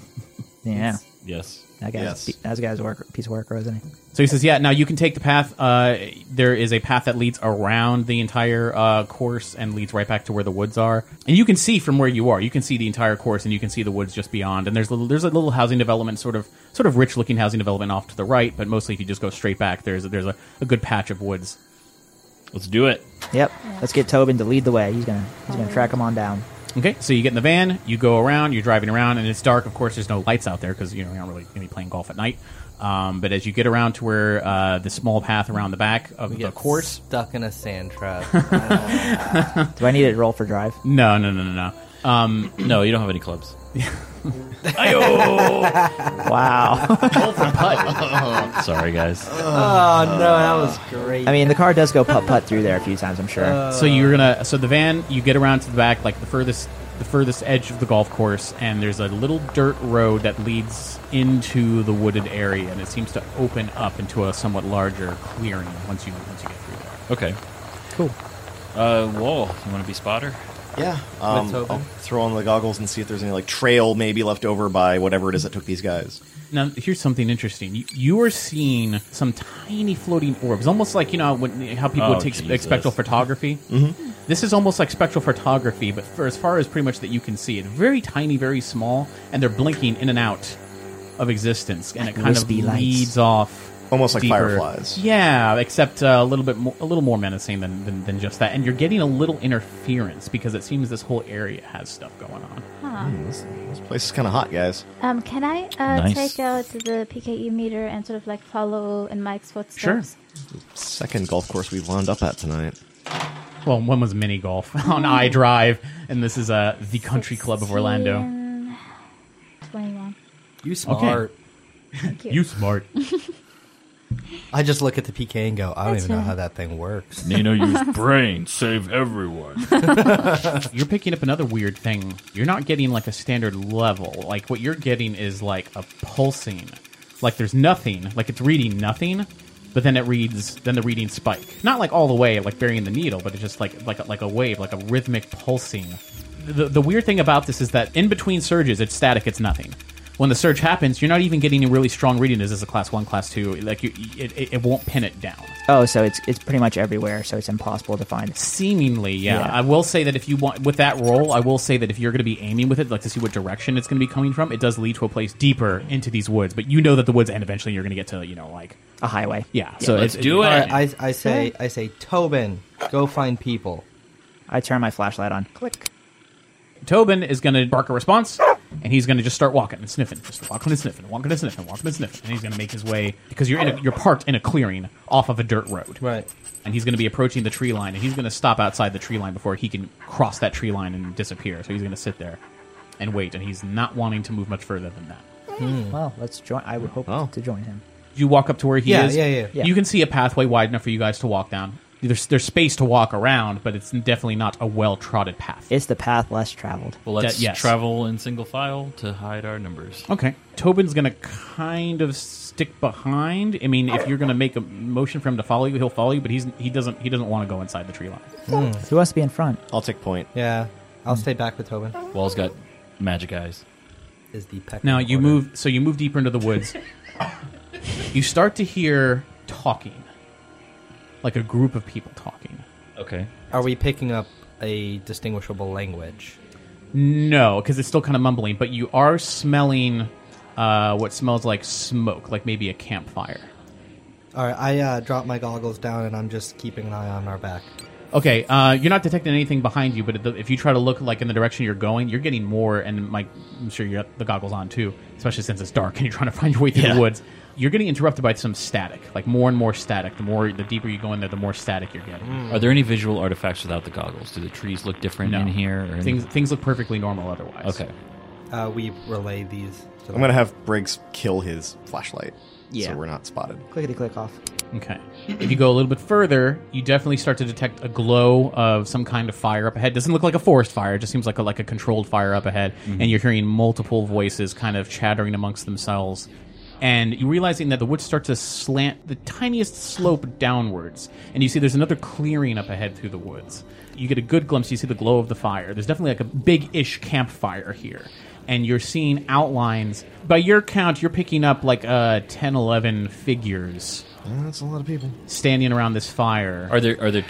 S9: Yeah.
S5: Yes.
S9: That guy's a piece of work, isn't he?
S7: So he says, yeah, now you can take the path. There is a path that leads around the entire course and leads right back to where the woods are. And you can see from where you are. You can see the entire course, and you can see the woods just beyond. And there's a little housing development, sort of rich-looking housing development off to the right, but mostly if you just go straight back, there's a good patch of woods.
S5: Let's do it.
S9: Yep. Let's get Tobin to lead the way. He's gonna track him on down.
S7: Okay, so you get in the van, you go around, you're driving around, and it's dark. Of course, there's no lights out there because you're not really going to be playing golf at night. But as you get around to where the small path around the back of the course,
S8: stuck in a sand trap.
S9: Do I need to roll for drive?
S7: No.
S5: No, you don't have any clubs.
S9: Wow.
S5: Sorry, guys.
S8: Oh no, that was great.
S9: I mean, the car does go putt through there a few times, I'm sure.
S7: So the van, you get around to the back, like the furthest edge of the golf course, and there's a little dirt road that leads into the wooded area, and it seems to open up into a somewhat larger clearing once you get through there.
S5: Okay.
S9: Cool.
S5: Whoa, you want to be spotter?
S6: Yeah,
S8: Tobin?
S6: I'll throw on the goggles and see if there's any like trail maybe left over by whatever it is that took these guys.
S7: Now, here's something interesting. You are seeing some tiny floating orbs, almost like, how people would take spectral photography.
S6: Mm-hmm.
S7: This is almost like spectral photography, but for as far as pretty much that you can see it. Very tiny, very small, and they're blinking in and out of existence, and it kind of leads off.
S6: Almost like
S7: deeper.
S6: fireflies.
S7: Yeah, except a little more menacing than just that. And you're getting a little interference because it seems this whole area has stuff going on.
S6: This place is kind of hot, guys.
S4: Can I
S5: Nice.
S4: take out the PKE meter and sort of like follow in Mike's footsteps?
S7: Sure.
S6: Second golf course we've wound up at tonight.
S7: Well, one was mini golf on iDrive, and this is the Country Club of Orlando.
S4: 21.
S8: You smart.
S4: Thank you.
S7: You smart.
S8: I just look at the PK and go, I don't
S4: That's
S8: even know
S4: right.
S8: how that thing works.
S5: Nino used brain, save everyone.
S7: You're picking up another weird thing. You're not getting like a standard level. Like what you're getting is like a pulsing. Like there's nothing. Like it's reading nothing, but then the readings spike. Not like all the way like burying the needle, but it's just like a wave, like a rhythmic pulsing. The weird thing about this is that in between surges, it's static. It's nothing. When the surge happens, you're not even getting a really strong reading. This is a class 1, class 2. Like it won't pin it down.
S9: Oh, so it's pretty much everywhere, so it's impossible to find.
S7: Seemingly, yeah.
S9: Yeah.
S7: I will say that if you want with that roll, I will say that if you're going to be aiming with it, like to see what direction it's going to be coming from, it does lead to a place deeper into these woods. But you know that the woods end eventually. You're going to get to like
S9: A highway.
S7: yeah. So
S5: let's
S7: it's,
S5: do it.
S8: All right, I say, Tobin, go find people.
S9: I turn my flashlight on. Click.
S7: Tobin is going to bark a response, and he's going to just start walking and sniffing, just walking and sniffing, walking and sniffing, walking and sniffing, and he's going to make his way because you're parked in a clearing off of a dirt road.
S8: Right.
S7: And he's going to be approaching the tree line, and he's going to stop outside the tree line before he can cross that tree line and disappear. So he's going to sit there and wait, and he's not wanting to move much further than that.
S9: Well, let's join. I would hope to join him.
S7: You walk up to where he
S8: Yeah,
S7: is.
S8: yeah.
S7: You can see a pathway wide enough for you guys to walk down. There's space to walk around, but it's definitely not a well-trodden path.
S9: It's the path less traveled.
S5: Well, let's
S7: Yes.
S5: travel in single file to hide our numbers.
S7: Okay. Tobin's going to kind of stick behind. I mean, if you're going to make a motion for him to follow you, he'll follow you, but he doesn't want to go inside the tree line.
S9: Who wants to be in front?
S6: I'll take point.
S8: Yeah, I'll stay back with Tobin.
S5: Wall's got magic eyes.
S8: Is the peck
S7: Now,
S8: in
S7: you
S8: order.
S7: move deeper into the woods. You start to hear talking. Like a group of people talking.
S5: Okay.
S8: Are we picking up a distinguishable language?
S7: No, because it's still kind of mumbling, but you are smelling what smells like smoke, like maybe a campfire.
S8: All right, I drop my goggles down and I'm just keeping an eye on our back.
S7: Okay, you're not detecting anything behind you, but if you try to look like in the direction you're going, you're getting more, and Mike, I'm sure you got the goggles on too, especially since it's dark and you're trying to find your way through the woods. You're getting interrupted by some static, like more and more static. The deeper you go in there, the more static you're getting.
S5: Are there any visual artifacts without the goggles? Do the trees look different
S7: No.
S5: in here? Or
S7: Things look perfectly normal otherwise.
S5: Okay.
S8: We relay these to
S6: I'm going to have Briggs kill his flashlight
S9: Yeah.
S6: so we're not spotted.
S9: Clickety click off.
S7: Okay. If you go a little bit further, you definitely start to detect a glow of some kind of fire up ahead. Doesn't look like a forest fire. It just seems like a controlled fire up ahead. And you're hearing multiple voices kind of chattering amongst themselves. And you're realizing that the woods start to slant the tiniest slope downwards. And you see there's another clearing up ahead through the woods. You get a good glimpse. You see the glow of the fire. There's definitely like a big-ish campfire here. And you're seeing outlines. By your count, you're picking up like 10, 11 figures
S6: That's a lot of people.
S7: standing around this fire.
S5: Are there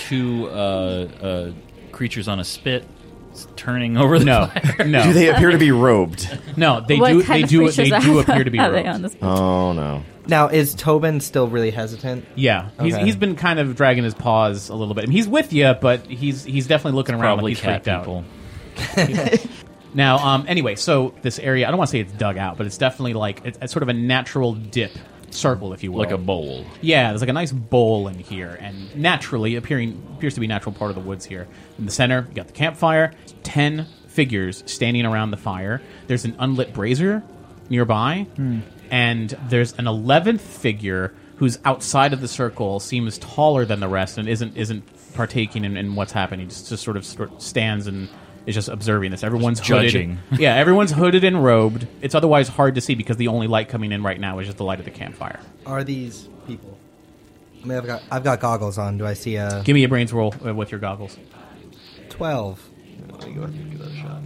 S5: two creatures on a spit turning over the
S7: No,
S5: fire?
S7: no,
S6: Do they appear to be robed?
S7: no. They
S4: What
S7: do.
S4: kind
S7: They
S4: of
S7: do.
S4: creatures
S7: They
S4: are
S7: do appear to be
S4: are they on
S7: robed.
S4: this?
S6: Oh, no.
S8: Now, is Tobin still really hesitant?
S7: Yeah,
S8: Okay.
S7: he's been kind of dragging his paws a little bit. I mean, he's with you, but he's definitely looking around
S5: Probably
S7: like he's
S5: cat
S7: freaked out.
S5: people.
S7: Now, anyway, so this area, I don't want to say it's dug out, but it's definitely like it's sort of a natural dip circle, if you will.
S5: Like a bowl.
S7: Yeah, there's like a nice bowl in here, and naturally appears to be a natural part of the woods here. In the center, you got the campfire, 10 figures standing around the fire. There's an unlit brazier nearby, and there's an 11th figure who's outside of the circle, seems taller than the rest, and isn't partaking in what's happening. Just sort of stands and is just observing this. Everyone's
S5: judging.
S7: hooded. Yeah, everyone's hooded and robed. It's otherwise hard to see because the only light coming in right now is just the light of the campfire.
S8: Are these people? I mean, I've got goggles on. Do I see a
S7: Give me a brains roll with your goggles.
S8: 12?
S5: Let me go ahead and give that a shot.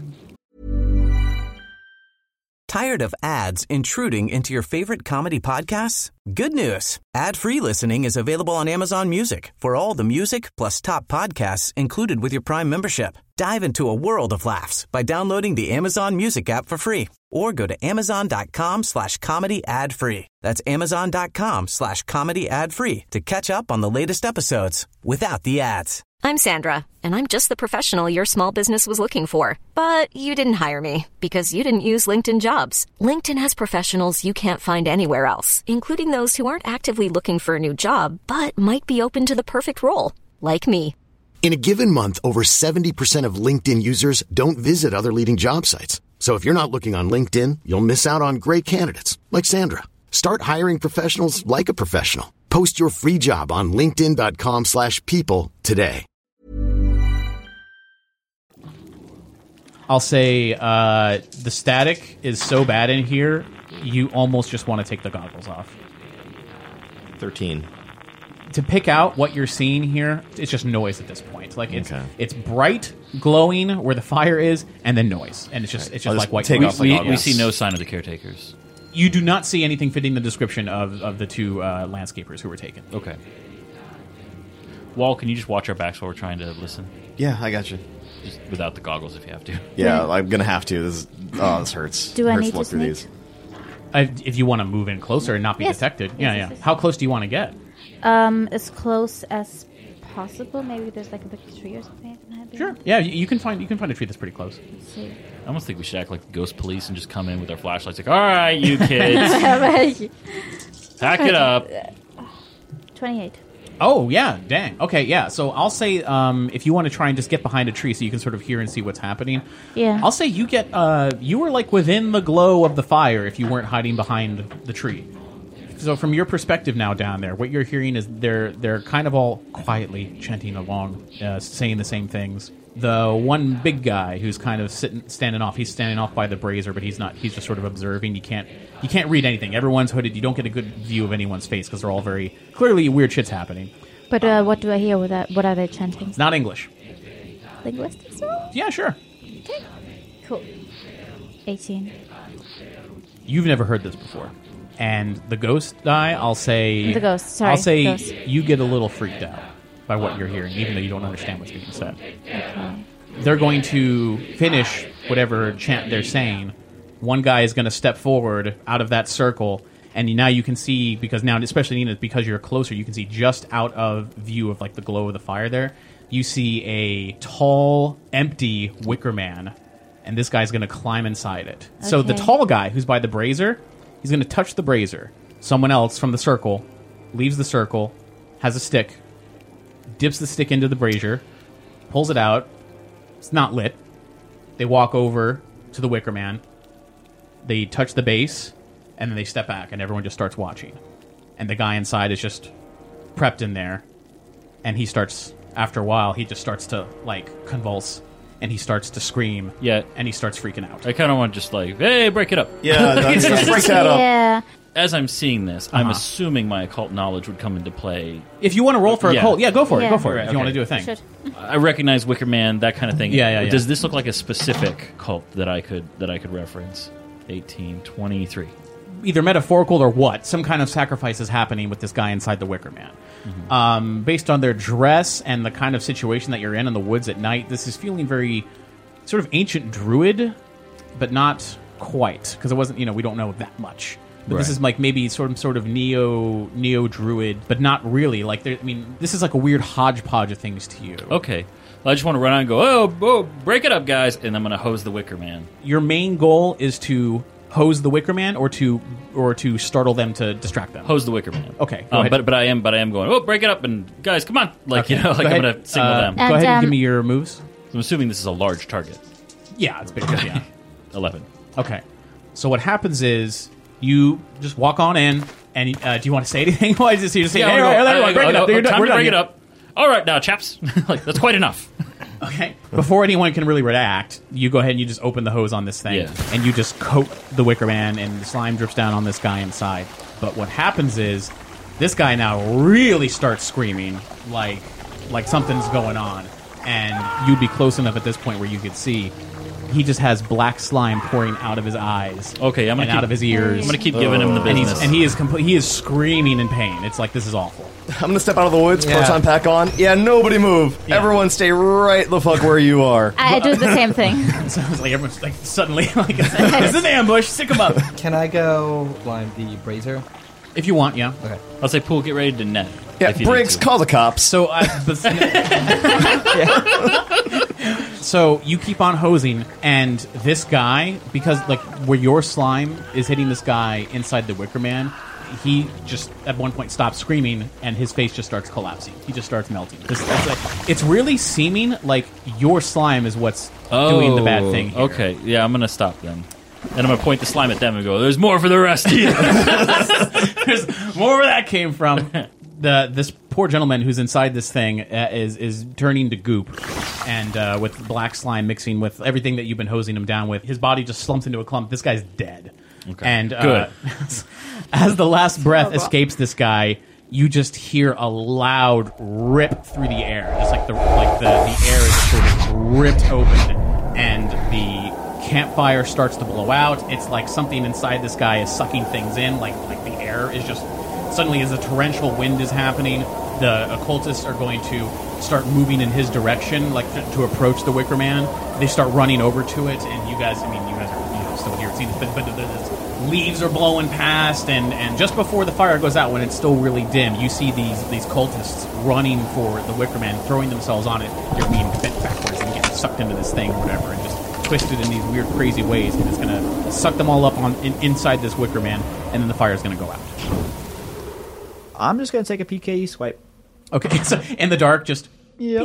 S10: Tired of ads intruding into your favorite comedy podcasts? Good news. Ad-free listening is available on Amazon Music for all the music plus top podcasts included with your Prime membership. Dive into a world of laughs by downloading the Amazon Music app for free or go to amazon.com/comedy ad-free. That's amazon.com/comedy ad-free to catch up on the latest episodes without the ads.
S11: I'm Sandra, and I'm just the professional your small business was looking for. But you didn't hire me because you didn't use LinkedIn Jobs. LinkedIn has professionals you can't find anywhere else, including those who aren't actively looking for a new job, but might be open to the perfect role, like me.
S12: In a given month, over 70% of LinkedIn users don't visit other leading job sites. So if you're not looking on LinkedIn, you'll miss out on great candidates like Sandra. Start hiring professionals like a professional. Post your free job on linkedin.com/people today.
S7: I'll say the static is so bad in here, you almost just want to take the goggles off.
S6: 13.
S7: To pick out what you're seeing here, it's just noise at this point. Like it's bright, glowing where the fire is, and then noise, and it's just like white.
S5: We see no sign of the caretakers.
S7: You do not see anything fitting the description of the two landscapers who were taken.
S5: Okay. Wall, can you just watch our backs while we're trying to listen?
S6: Yeah, I got you.
S5: Just without the goggles if you have to.
S6: Yeah, I'm gonna have to. This hurts.
S4: Do I
S6: hurts
S4: need
S6: to look
S4: to
S6: through
S4: sneak?
S6: these?
S7: If you want to move in closer and not be
S4: Yes.
S7: detected,
S4: Yes.
S7: How close do you want to get?
S4: As close as possible. Maybe there's like a big tree or something I can hide behind.
S7: Yeah, you can find a tree that's pretty close.
S4: Let's see.
S5: I almost think we should act like the ghost police and just come in with our flashlights like, all right, you kids, pack it up.
S4: 28.
S7: Oh, yeah, dang. Okay, yeah, so I'll say if you want to try and just get behind a tree so you can sort of hear and see what's happening,
S4: Yeah.
S7: I'll say you get, you were like within the glow of the fire if you weren't hiding behind the tree. So from your perspective now down there, what you're hearing is they're kind of all quietly chanting along, saying the same things. The one big guy who's kind of standing off, he's standing off by the brazier, but he's not. He's just sort of observing. You can't read anything. Everyone's hooded. You don't get a good view of anyone's face because they're all very clearly weird shit's happening.
S4: But what do I hear with that? What are they chanting?
S7: It's not English.
S4: Linguistics roll?
S7: Yeah, sure.
S4: Okay. Cool. 18.
S7: You've never heard this before. And the ghost guy, I'll say...
S4: The ghost, sorry.
S7: I'll say
S4: Ghost.
S7: you get a little freaked out by what you're hearing, even though you don't understand what's being said.
S4: Okay.
S7: They're going to finish whatever chant they're saying. One guy is going to step forward out of that circle, and now you can see, because now, especially Nina, because you're closer, you can see just out of view of like the glow of the fire there, you see a tall, empty wicker man, and this guy's going to climb inside it. Okay. So the tall guy who's by the brazier, he's going to touch the brazier. Someone else from the circle leaves the circle, has a stick, dips the stick into the brazier, pulls it out. It's not lit. They walk over to the wicker man. They touch the base, and then they step back, and everyone just starts watching. And the guy inside is just prepped in there, and he starts, after a while, he just starts to, like, convulse, and he starts to scream, and he starts freaking out.
S5: I kind of want to just like, hey, break it up.
S6: Yeah, break that up.
S4: Yeah.
S5: As I'm seeing this, I'm assuming my occult knowledge would come into play.
S7: If you want to roll for occult, go for it. Go for it.
S5: Right,
S7: if you want to do a thing.
S5: I recognize Wicker Man, that kind of thing.
S7: Yeah.
S5: Does this look like a specific cult that I could reference? 18, 23.
S7: Either metaphorical or what? Some kind of sacrifice is happening with this guy inside the Wicker Man. Mm-hmm. Based on their dress and the kind of situation that you're in the woods at night, this is feeling very sort of ancient druid, but not quite, because it wasn't. We don't know that much. But this is like maybe sort of neo druid, but not really. Like, this is like a weird hodgepodge of things to you.
S5: Okay, well, I just want to run out and go, oh, break it up, guys, and I'm going to hose the Wicker Man.
S7: Your main goal is to hose the Wicker Man, or to startle them to distract them.
S5: Hose the Wicker Man.
S7: Okay,
S5: but I am going, oh, break it up, and guys, come on, like I'm going to signal them.
S7: Go ahead and give me your moves.
S5: I'm assuming this is a large target.
S7: Yeah, it's big. Yeah,
S5: 11.
S7: Okay, so what happens is, you just walk on in, and do you want to say anything? Why just you just say, "Hey, everyone, break it up"?
S5: Time to break it up. All right, now, chaps, that's quite enough.
S7: Okay. Before anyone can really react, you go ahead and you just open the hose on this thing, and you just coat the Wicker Man, and the slime drips down on this guy inside. But what happens is, this guy now really starts screaming like something's going on, and you'd be close enough at this point where you could see. He just has black slime pouring out of his eyes.
S5: Okay, I'm gonna
S7: out of his ears.
S5: I'm gonna keep giving him the business.
S7: And he is screaming in pain. It's like, this is awful.
S6: I'm gonna step out of the woods, proton pack on. Yeah, nobody move. Yeah. Everyone stay right the fuck where you are.
S4: I do the same thing.
S7: So it's like everyone's like suddenly like it's an ambush. Sick him up.
S8: Can I go blind the brazier?
S7: If you want, yeah.
S8: Okay.
S5: I'll say, Pool, get ready to net.
S6: Yeah, Briggs, call the cops.
S7: So, so you keep on hosing, and this guy, because like where your slime is hitting this guy inside the Wicker Man, he just at one point stops screaming, and his face just starts collapsing. He just starts melting. It's really seeming like your slime is what's doing the bad thing here.
S5: Okay, yeah, I'm gonna stop then. And I'm going to point the slime at them and go, there's more for the rest of you.
S7: There's more where that came from. This poor gentleman who's inside this thing is turning to goop. And with black slime mixing with everything that you've been hosing him down with, his body just slumps into a clump. This guy's dead.
S5: Okay.
S7: And
S5: good.
S7: As the last breath escapes this guy, you just hear a loud rip through the air. Just like the air is sort of ripped open. And the campfire starts to blow out. It's like something inside this guy is sucking things in, like the air is just suddenly, as a torrential wind is happening, the occultists are going to start moving in his direction, like to approach the Wicker Man. They start running over to it, and you guys are still here. But the leaves are blowing past, and just before the fire goes out, when it's still really dim, you see these cultists running for the Wicker Man, throwing themselves on it. You're being bent backwards and getting sucked into this thing or whatever, and just twisted in these weird, crazy ways, and it's going to suck them all up inside this Wicker Man, and then the fire is going to go out.
S9: I'm just going to take a PKE swipe.
S7: Okay, so in the dark, just...
S9: Yep.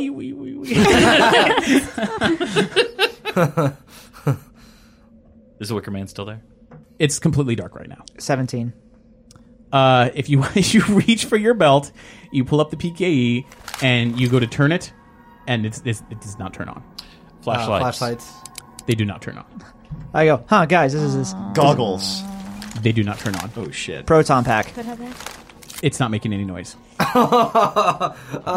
S5: Is the Wicker Man still there?
S7: It's completely dark right now.
S9: 17.
S7: If you reach for your belt, you pull up the PKE, and you go to turn it, and it does not turn on.
S8: Flashlights.
S7: They do not turn on.
S9: I go, guys, this is
S6: Goggles.
S7: They do not turn on.
S5: Oh, shit.
S9: Proton pack.
S7: It's not making any noise.
S4: Crap.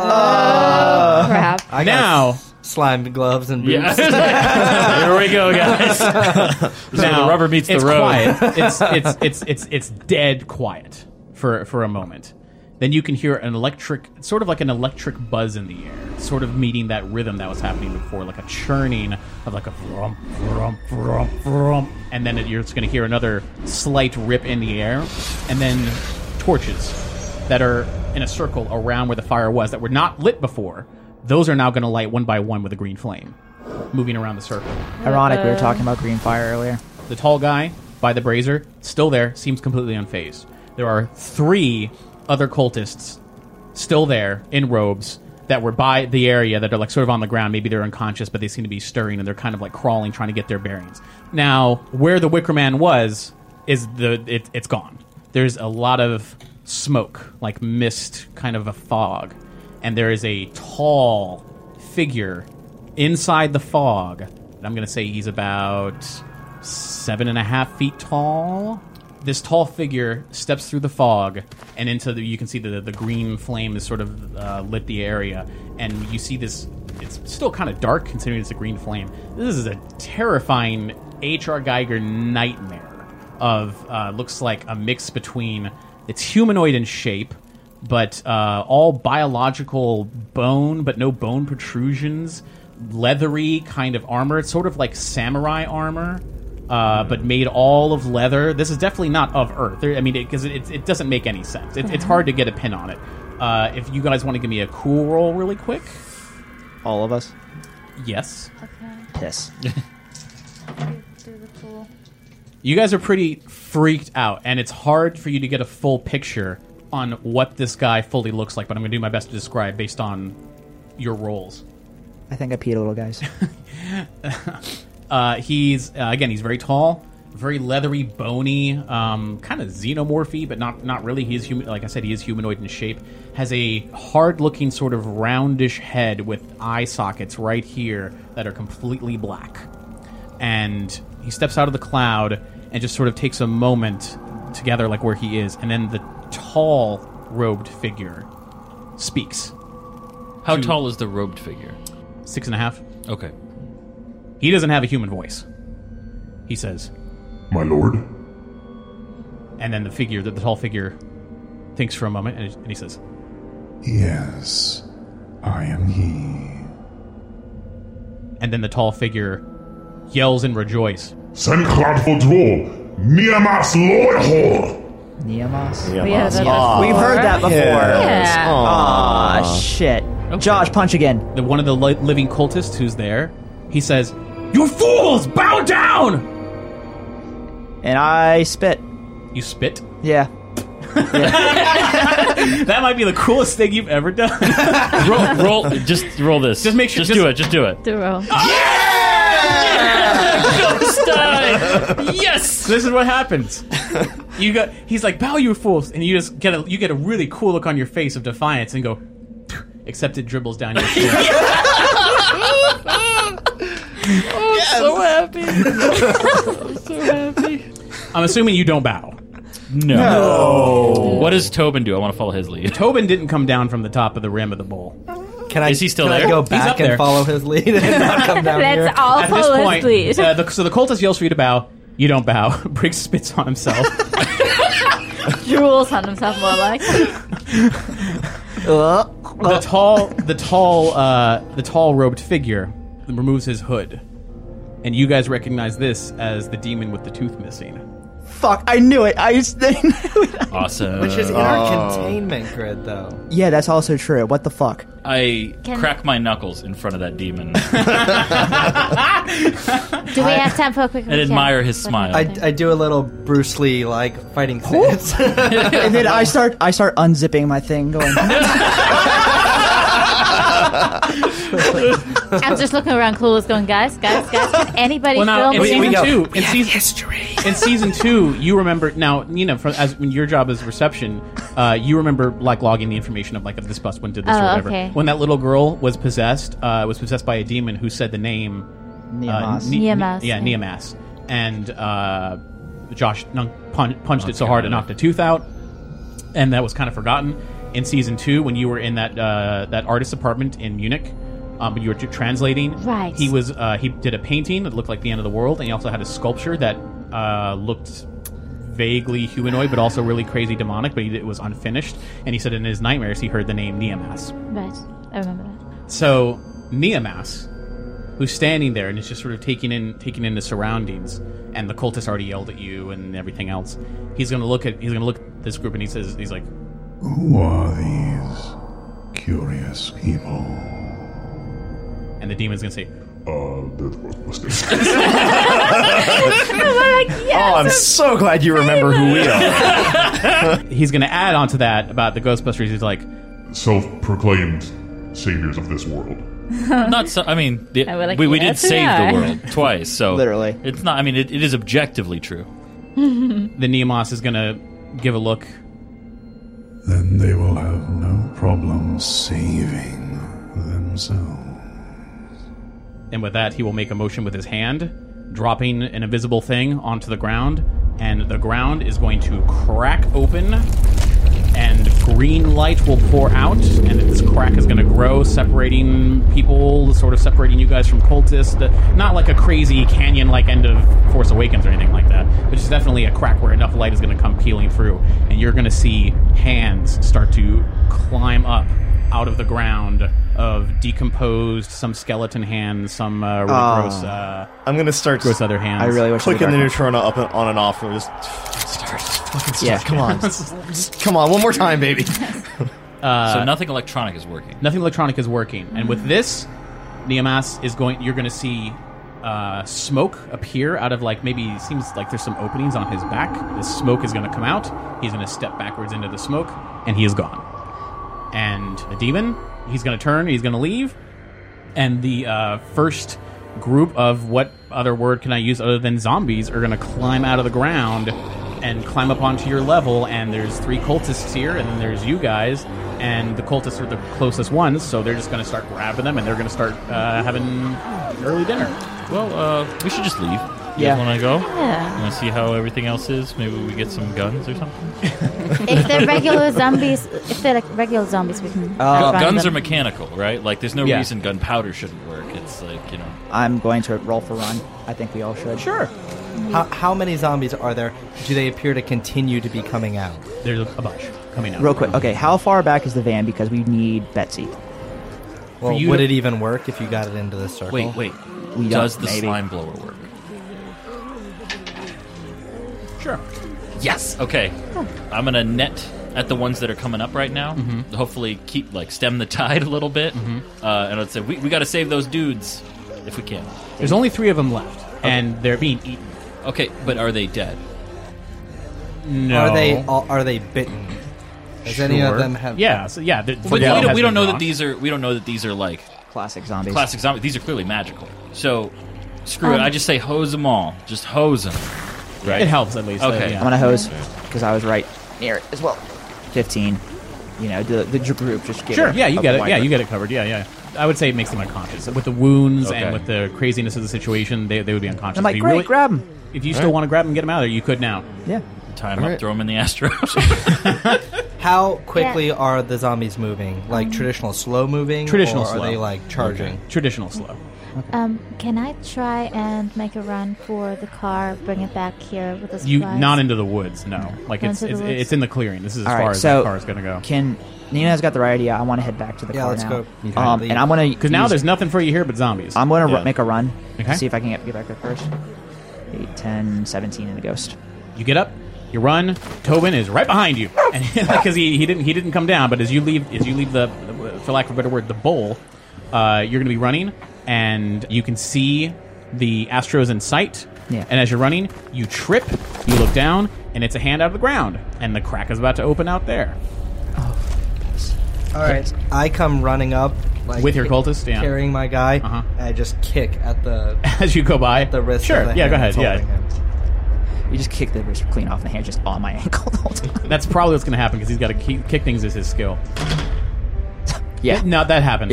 S8: I
S7: now,
S8: slime gloves and boots.
S5: Yeah. Here we go, guys. Now the rubber meets the road.
S7: Quiet. It's dead quiet for a moment. Then you can hear an electric buzz in the air, sort of meeting that rhythm that was happening before, like a churning of like a vrump, vrump, vrump, vrump. And then you're just going to hear another slight rip in the air, and then torches that are in a circle around where the fire was that were not lit before. Those are now going to light one by one with a green flame, moving around the circle.
S9: Ironic, we were talking about green fire earlier.
S7: The tall guy by the brazier, still there, seems completely unfazed. There are 3 other cultists still there in robes that were by the area that are like sort of on the ground. Maybe they're unconscious, but they seem to be stirring, and they're kind of like crawling, trying to get their bearings. Now, where the Wicker Man was, it's gone. There's a lot of smoke, like mist, kind of a fog, and there is a tall figure inside the fog. And I'm going to say he's about 7.5 feet tall. This tall figure steps through the fog and you can see the green flame has sort of lit the area, and you see this. It's still kind of dark considering it's a green flame. This is a terrifying H.R. Geiger nightmare of looks like a mix between, it's humanoid in shape, but all biological bone, but no bone protrusions, leathery kind of armor. It's sort of like samurai armor. But made all of leather. This is definitely not of Earth. I mean, because it doesn't make any sense. It's hard to get a pin on it. If you guys want to give me a cool roll really quick.
S9: All of us?
S7: Yes.
S4: Okay.
S9: Yes.
S4: Do the pool.
S7: You guys are pretty freaked out, and it's hard for you to get a full picture on what this guy fully looks like, but I'm going to do my best to describe based on your rolls.
S9: I think I peed a little, guys.
S7: He's very tall, very leathery, bony, kind of xenomorphy, but not really. He is human. Like I said, he is humanoid in shape. Has a hard-looking, sort of roundish head with eye sockets right here that are completely black. And he steps out of the cloud and just sort of takes a moment to gather like where he is, and then the tall robed figure speaks.
S5: How tall is the robed figure?
S7: 6.5.
S5: Okay.
S7: He doesn't have a human voice. He says,
S13: "My lord."
S7: And then the tall figure, thinks for a moment, and he says,
S13: "Yes, I am he."
S7: And then the tall figure yells in rejoice.
S13: Senkladful Dwol, Niamas Loyhor.
S9: Niamas?
S6: We've
S9: heard that before.
S6: Yeah.
S9: Aw, shit.
S7: Okay.
S9: Josh, punch again.
S7: One of the living cultists who's there, he says, "You fools, bow down!"
S9: And I spit.
S7: You spit?
S9: Yeah.
S7: That might be the coolest thing you've ever done.
S5: roll this.
S7: Just make sure.
S5: Just do it. Just do it.
S4: Do roll.
S5: Ghost die! Yes.
S7: This is what happens. He's like, "Bow, you fools," and you just get a really cool look on your face of defiance, and go, except it dribbles down your chin.
S5: Oh, yes. So happy. So happy.
S7: I'm assuming you don't bow.
S5: No. What does Tobin do? I want to follow his lead.
S7: Tobin didn't come down from the top of the rim of the bowl.
S5: Is he still
S8: can
S5: there?
S8: I go
S7: He's
S8: back
S7: up there.
S8: and follow his lead and not come down here?
S4: Let's all
S7: At this
S4: follow his
S7: point,
S4: lead.
S7: so the cultist yells for you to bow. You don't bow. Briggs spits on himself.
S4: Drools on himself more like.
S7: The tall robed figure removes his hood, and you guys recognize this as the demon with the tooth missing.
S9: Fuck, I knew it.
S5: Awesome.
S8: Which is in our containment grid, though.
S9: Yeah, that's also true. What the fuck?
S5: I crack my knuckles in front of that demon.
S4: Do we have time for a quick
S5: and admire his smile.
S8: I do a little Bruce Lee like fighting stance.
S9: And then I start unzipping my thing, going.
S4: I'm just looking around clueless going, guys, can anybody film
S7: in
S4: this?
S7: In season 2, you remember now, when your job is reception, you remember like logging the information of this bus went to this or whatever.
S4: Okay.
S7: When that little girl was possessed by a demon who said the name
S9: Niamas.
S7: Niamas. And Josh punched it so hard it knocked a tooth out, and that was kind of forgotten. In season 2, when you were in that artist's apartment in Munich, when you were translating,
S4: right?
S7: He did a painting that looked like the end of the world, and he also had a sculpture that looked vaguely humanoid, but also really crazy demonic. But it was unfinished, and he said in his nightmares he heard the name Niamas.
S4: Right, I remember that.
S7: So Niamas, who's standing there and is just sort of taking in the surroundings, and the cultist already yelled at you and everything else. He's gonna look at this group, and he's like,
S13: "Who are these curious people?"
S7: And the demon's gonna say,
S13: Ghostbusters.
S6: Oh, I'm so glad you remember who we are.
S7: He's gonna add on to that about the Ghostbusters. He's like,
S13: self-proclaimed saviors of this world.
S5: Not so. I mean, we did save the world twice, so
S9: literally,
S5: it's not. I mean, it is objectively true.
S7: The Niamas is gonna give a look.
S13: Then they will have no problem saving themselves.
S7: And with that, he will make a motion with his hand, dropping an invisible thing onto the ground, and the ground is going to crack open, and green light will pour out, and this crack is going to grow, separating people, sort of separating you guys from cultists. Not like a crazy canyon-like end of Force Awakens or anything like that, but just definitely a crack where enough light is going to come peeling through, and you're going to see hands start to climb up out of the ground of decomposed, some skeleton hands, some really gross.
S6: I'm gonna start
S7: gross other hands.
S9: I really wish
S6: clicking the Neutrona up and on and off, and just start.
S9: Yeah,
S6: come on, just, come on, one more time, baby.
S5: So nothing electronic is working.
S7: Nothing electronic is working, and with this, Niamas is going. You're going to see smoke appear out of maybe seems like there's some openings on his back. This smoke is going to come out. He's going to step backwards into the smoke, and he is gone. And the demon, he's going to turn, he's going to leave, and the first group of what other word can I use other than zombies are going to climb out of the ground and climb up onto your level, and there's 3 cultists here, and then there's you guys, and the cultists are the closest ones, so they're just going to start grabbing them, and they're going to start having early dinner.
S5: Well, we should just leave. You
S9: Yeah.
S5: guys want to go?
S4: Yeah.
S5: You want to see how everything else is? Maybe we get some guns or something?
S4: If they're regular zombies, we can. find
S5: Guns
S4: them.
S5: are mechanical, right? Like, there's no
S7: Yeah.
S5: reason gunpowder shouldn't work. It's like, you know.
S9: I'm going to roll for run. I think we all should.
S7: Sure.
S8: How many zombies are there? Do they appear to continue to be coming out?
S7: There's a bunch coming out.
S9: Real quick. Okay, how far back is the van? Because we need Betsy.
S8: Well,
S7: you
S8: would
S7: to-
S8: it even work if you got it into this circle?
S5: Wait.
S9: We
S5: Does
S9: don't,
S5: the
S9: maybe.
S5: slime blower work?
S7: Sure.
S5: Yes. Okay. I'm gonna net at the ones that are coming up right now.
S7: Mm-hmm.
S5: Hopefully, stem the tide a little bit. And I'd say we got to save those dudes if we can.
S7: There's only 3 of them left, and they're being eaten.
S5: Okay, but are they dead?
S7: No.
S8: Are they bitten? Does any of them have?
S7: Yeah. So yeah.
S5: But we don't know that these are. We don't know that these are like
S9: Classic zombies.
S5: classic zombies. These are clearly magical. So screw it. I just say hose them all. Just hose them. Right.
S7: It helps at least.
S5: Okay.
S7: Yeah.
S9: I'm gonna hose because I was right near it as well. 15. You know, the group just get
S7: Sure.
S9: it
S7: Yeah, you
S9: up
S7: get it.
S9: wider.
S7: Yeah, you get it covered. Yeah. I would say it makes them unconscious with the wounds
S5: Okay.
S7: and with the craziness of the situation. They would be unconscious.
S9: I'm like,
S7: If you
S9: great, grab him.
S7: If you still want to grab them, and get them out of there. You could now.
S9: Yeah.
S5: Tie them up. Throw them in the Astro.
S8: How quickly are the zombies moving? Like traditional slow moving?
S7: Traditional
S8: or
S7: slow.
S8: Are they like charging?
S7: Traditional slow.
S4: Can I try and make a run for the car, bring it back here with the supplies?
S7: You not into the woods. No, like
S4: Not
S7: it's
S4: into the woods?
S7: it's in the clearing. This is as
S9: All
S7: far
S9: right,
S7: as
S9: so
S7: the car is going to go.
S9: Nina's got the right idea. I want to head back to the
S8: Yeah,
S9: car
S8: let's
S9: now.
S8: go. You
S9: And I'm gonna
S7: Because now there's nothing for you here but zombies.
S9: I'm gonna
S5: Yeah.
S9: make a run.
S7: Okay.
S9: See if I can get back there first. 8, 10, 17 in the ghost.
S7: You get up, you run. Tobin is right behind you, and because he didn't come down. But as you leave the for lack of a better word, the bowl, you're going to be running, and you can see the Astros in sight.
S9: Yeah.
S7: And as you're running, you trip, you look down, and it's a hand out of the ground, and the crack is about to open out there.
S8: All right, I come running up like,
S7: With your cultist, yeah.
S8: carrying my guy.
S7: Uh-huh.
S8: And I just kick at the
S7: As you go by,
S8: the wrist.
S7: Sure,
S8: of the
S7: yeah,
S8: hand
S7: go ahead,
S8: that's
S7: yeah.
S8: holding him.
S9: You just kick the wrist clean off, and the hand's just on my ankle the whole time.
S7: That's probably what's going to happen because he's got to kick things as his skill.
S9: Yeah.
S7: No, that happens.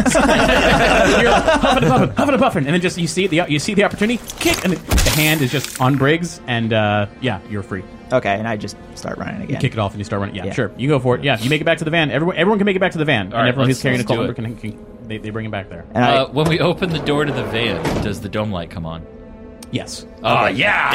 S9: Yeah.
S7: You're like huffing and puffing, and then just you see the opportunity, kick, and the hand is just on Briggs, and yeah, you're free.
S9: Okay, and I just start running again.
S7: You kick it off and you start running. Yeah,
S9: Yeah.
S7: sure. You go for it. Yeah, you make it back to the van. Everyone can make it back to the van, and
S5: right,
S7: everyone who's carrying a
S5: let's do
S7: cult
S5: it.
S7: member they bring him back there.
S9: And
S5: When we open the door to the van, does the dome light come on?
S7: Yes.
S5: Oh,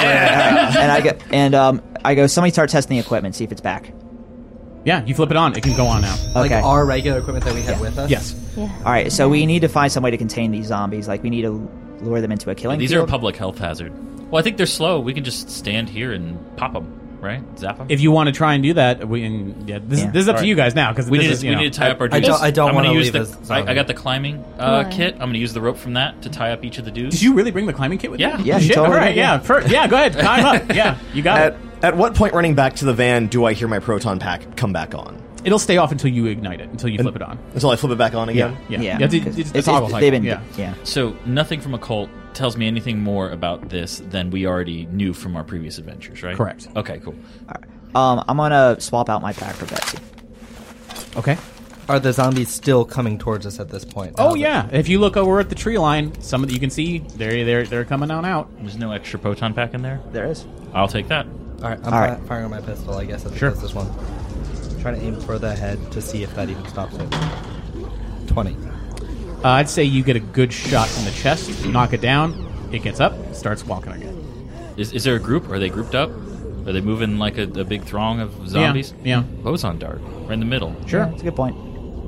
S5: yeah!
S9: I go. Somebody start testing the equipment, see if it's back.
S7: Yeah, you flip it on. It can go on now.
S8: Like
S9: Okay.
S8: our regular equipment that we had with us.
S7: Yes.
S4: Yeah.
S9: All right, so we need to find some way to contain these zombies. Like we need to lure them into a killing
S5: These are a
S9: field.
S5: public health hazard. Well, I think they're slow. We can just stand here and pop them, right? Zap them.
S7: If you want to try and do that, this is up to you guys now because
S5: we
S7: this
S5: need
S7: is,
S5: to tie up our
S8: I
S5: dudes.
S8: don't
S5: I'm
S8: wanna
S5: gonna use
S8: leave
S5: the.
S8: this
S5: I
S8: zombie.
S5: got the climbing kit. I'm going to use the rope from that to tie up each of the dudes.
S7: Did you really bring the climbing kit with
S5: Yeah.
S7: you?
S9: Yeah,
S7: Shit,
S9: totally
S7: all right,
S9: did,
S7: yeah. Yeah, go ahead. Tie him up. Yeah, you got it.
S6: At what point running back to the van do I hear my proton pack come back on?
S7: It'll stay off until you ignite it, until you flip it on.
S6: Until I flip it back on again?
S7: Yeah.
S9: Yeah,
S7: You have to-
S9: 'cause
S7: it's a toggle cycle. Yeah.
S5: So nothing from Occult tells me anything more about this than we already knew from our previous adventures, right?
S7: Correct.
S5: Okay, cool.
S9: I'm gonna swap out my pack for Betsy.
S7: Okay.
S8: Are the zombies still coming towards us at this point?
S7: Oh yeah. If you look over at the tree line, some of you can see they're coming on out.
S5: There's no extra proton pack in there?
S9: There is.
S5: I'll take that.
S8: All right, I'm
S9: All right.
S8: firing on my pistol. I guess
S7: Sure.
S8: that's this one. Trying to aim for the head to see if that even stops it. 20.
S7: I'd say you get a good shot in the chest, knock it down, it gets up, starts walking again.
S5: Is there a group? Are they grouped up? Are they moving like a big throng of zombies?
S7: Yeah.
S5: Boson dart. Right in the middle.
S7: Sure.
S9: That's a good point.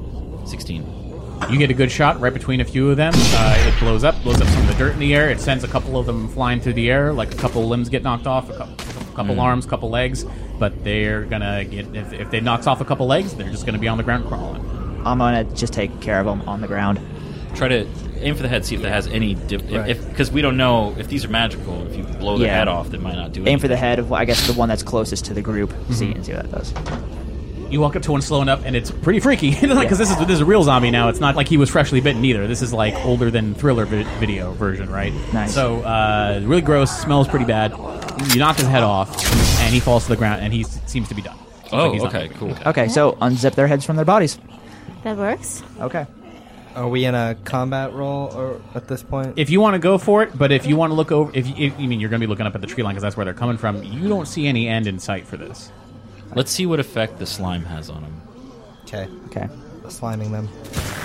S5: 16.
S7: You get a good shot right between a few of them. It blows up some of the dirt in the air. It sends a couple of them flying through the air, like a couple limbs get knocked off, a couple arms, couple legs. But they're gonna get if they knocks off a couple legs, they're just gonna be on the ground crawling.
S9: I'm gonna just take care of them on the ground.
S5: Try to aim for the head, see if that has any... Because we don't know if these are magical. If you blow their
S9: Yeah.
S5: head off, that might not do
S9: Aim
S5: anything.
S9: for the head of, I guess, the one that's closest to the group.
S7: Mm-hmm.
S9: See what that does.
S7: You walk up to one slow enough, and it's pretty freaky. Because this is a real zombie now. It's not like he was freshly bitten either. This is like older than Thriller video version, right?
S9: Nice.
S7: So really gross. Smells pretty bad. You knock his head off, and he falls to the ground, and he seems to be done. Seems like he's not moving.
S9: Okay, so unzip their heads from their bodies.
S4: That works.
S9: Okay.
S8: Are we in a combat roll or at this point?
S7: If you want to go for it, but if you want to look over, if you mean you're going to be looking up at the tree line because that's where they're coming from, you don't see any end in sight for this.
S5: Let's see what effect the slime has on him.
S8: Okay.
S9: Okay.
S8: Sliming them.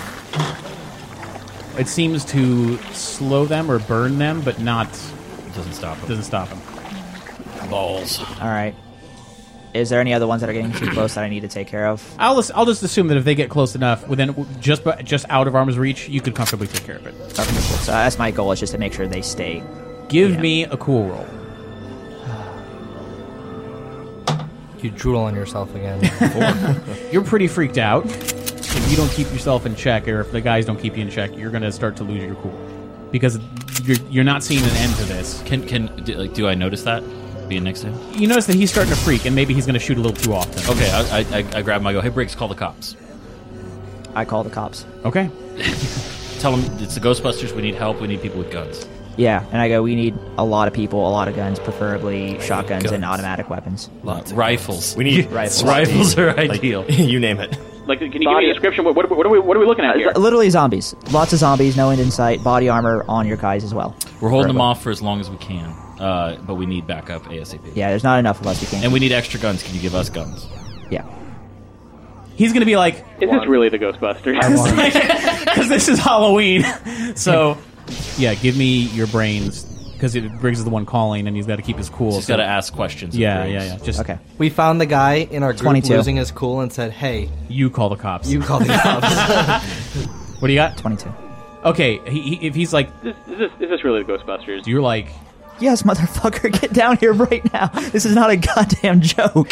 S7: It seems to slow them or burn them, but not.
S5: It doesn't stop them.
S7: Doesn't stop them.
S5: Balls.
S9: All right. Is there any other ones that are getting too close that I need to take care of?
S7: I'll just assume that if they get close enough, within just out of arm's reach, you could comfortably take care of it.
S9: Okay, cool. So that's my goal, is just to make sure they stay.
S7: Give me a cool roll.
S8: You drool on yourself again.
S7: You're pretty freaked out. If you don't keep yourself in check, or if the guys don't keep you in check, you're going to start to lose your cool. Because you're not seeing an end to this.
S5: Do I notice that? Being next to him?
S7: You notice that he's starting to freak, and maybe he's going to shoot a little too often.
S5: Okay, I grab him, I go, hey, Briggs, call the cops.
S9: I call the cops.
S7: Okay.
S5: Tell them it's the Ghostbusters, we need help, we need people with guns.
S9: Yeah, and I go, we need a lot of people, a lot of guns, preferably shotguns and automatic weapons.
S5: Rifles.
S6: We need
S9: rifles.
S5: Rifles are ideal.
S6: You name it.
S14: Like, can you give me a description? What are we looking at here?
S9: Literally zombies. Lots of zombies, no end in sight, body armor on your guys as well.
S5: We're holding them off for as long as we can, but we need backup ASAP.
S9: Yeah, there's not enough of us. We can't.
S5: And we need extra guns. Can you give us guns?
S9: Yeah.
S7: He's going to be like...
S14: Is this really the Ghostbusters?
S7: Because this is Halloween. So, yeah, give me your brains. Because Briggs is the one calling, and he's got to keep his cool.
S5: He's got to ask questions. of
S7: Yeah,
S5: Briggs.
S7: yeah. Just
S9: Okay.
S8: We found the guy in our group
S9: 22.
S8: losing his cool and said, hey,
S7: You call the cops.
S8: you call the cops.
S7: What do you got?
S9: 22.
S7: Okay, if he's like...
S14: Is this really the Ghostbusters?
S7: You're like...
S9: Yes, motherfucker, get down here right now. This is not a goddamn joke.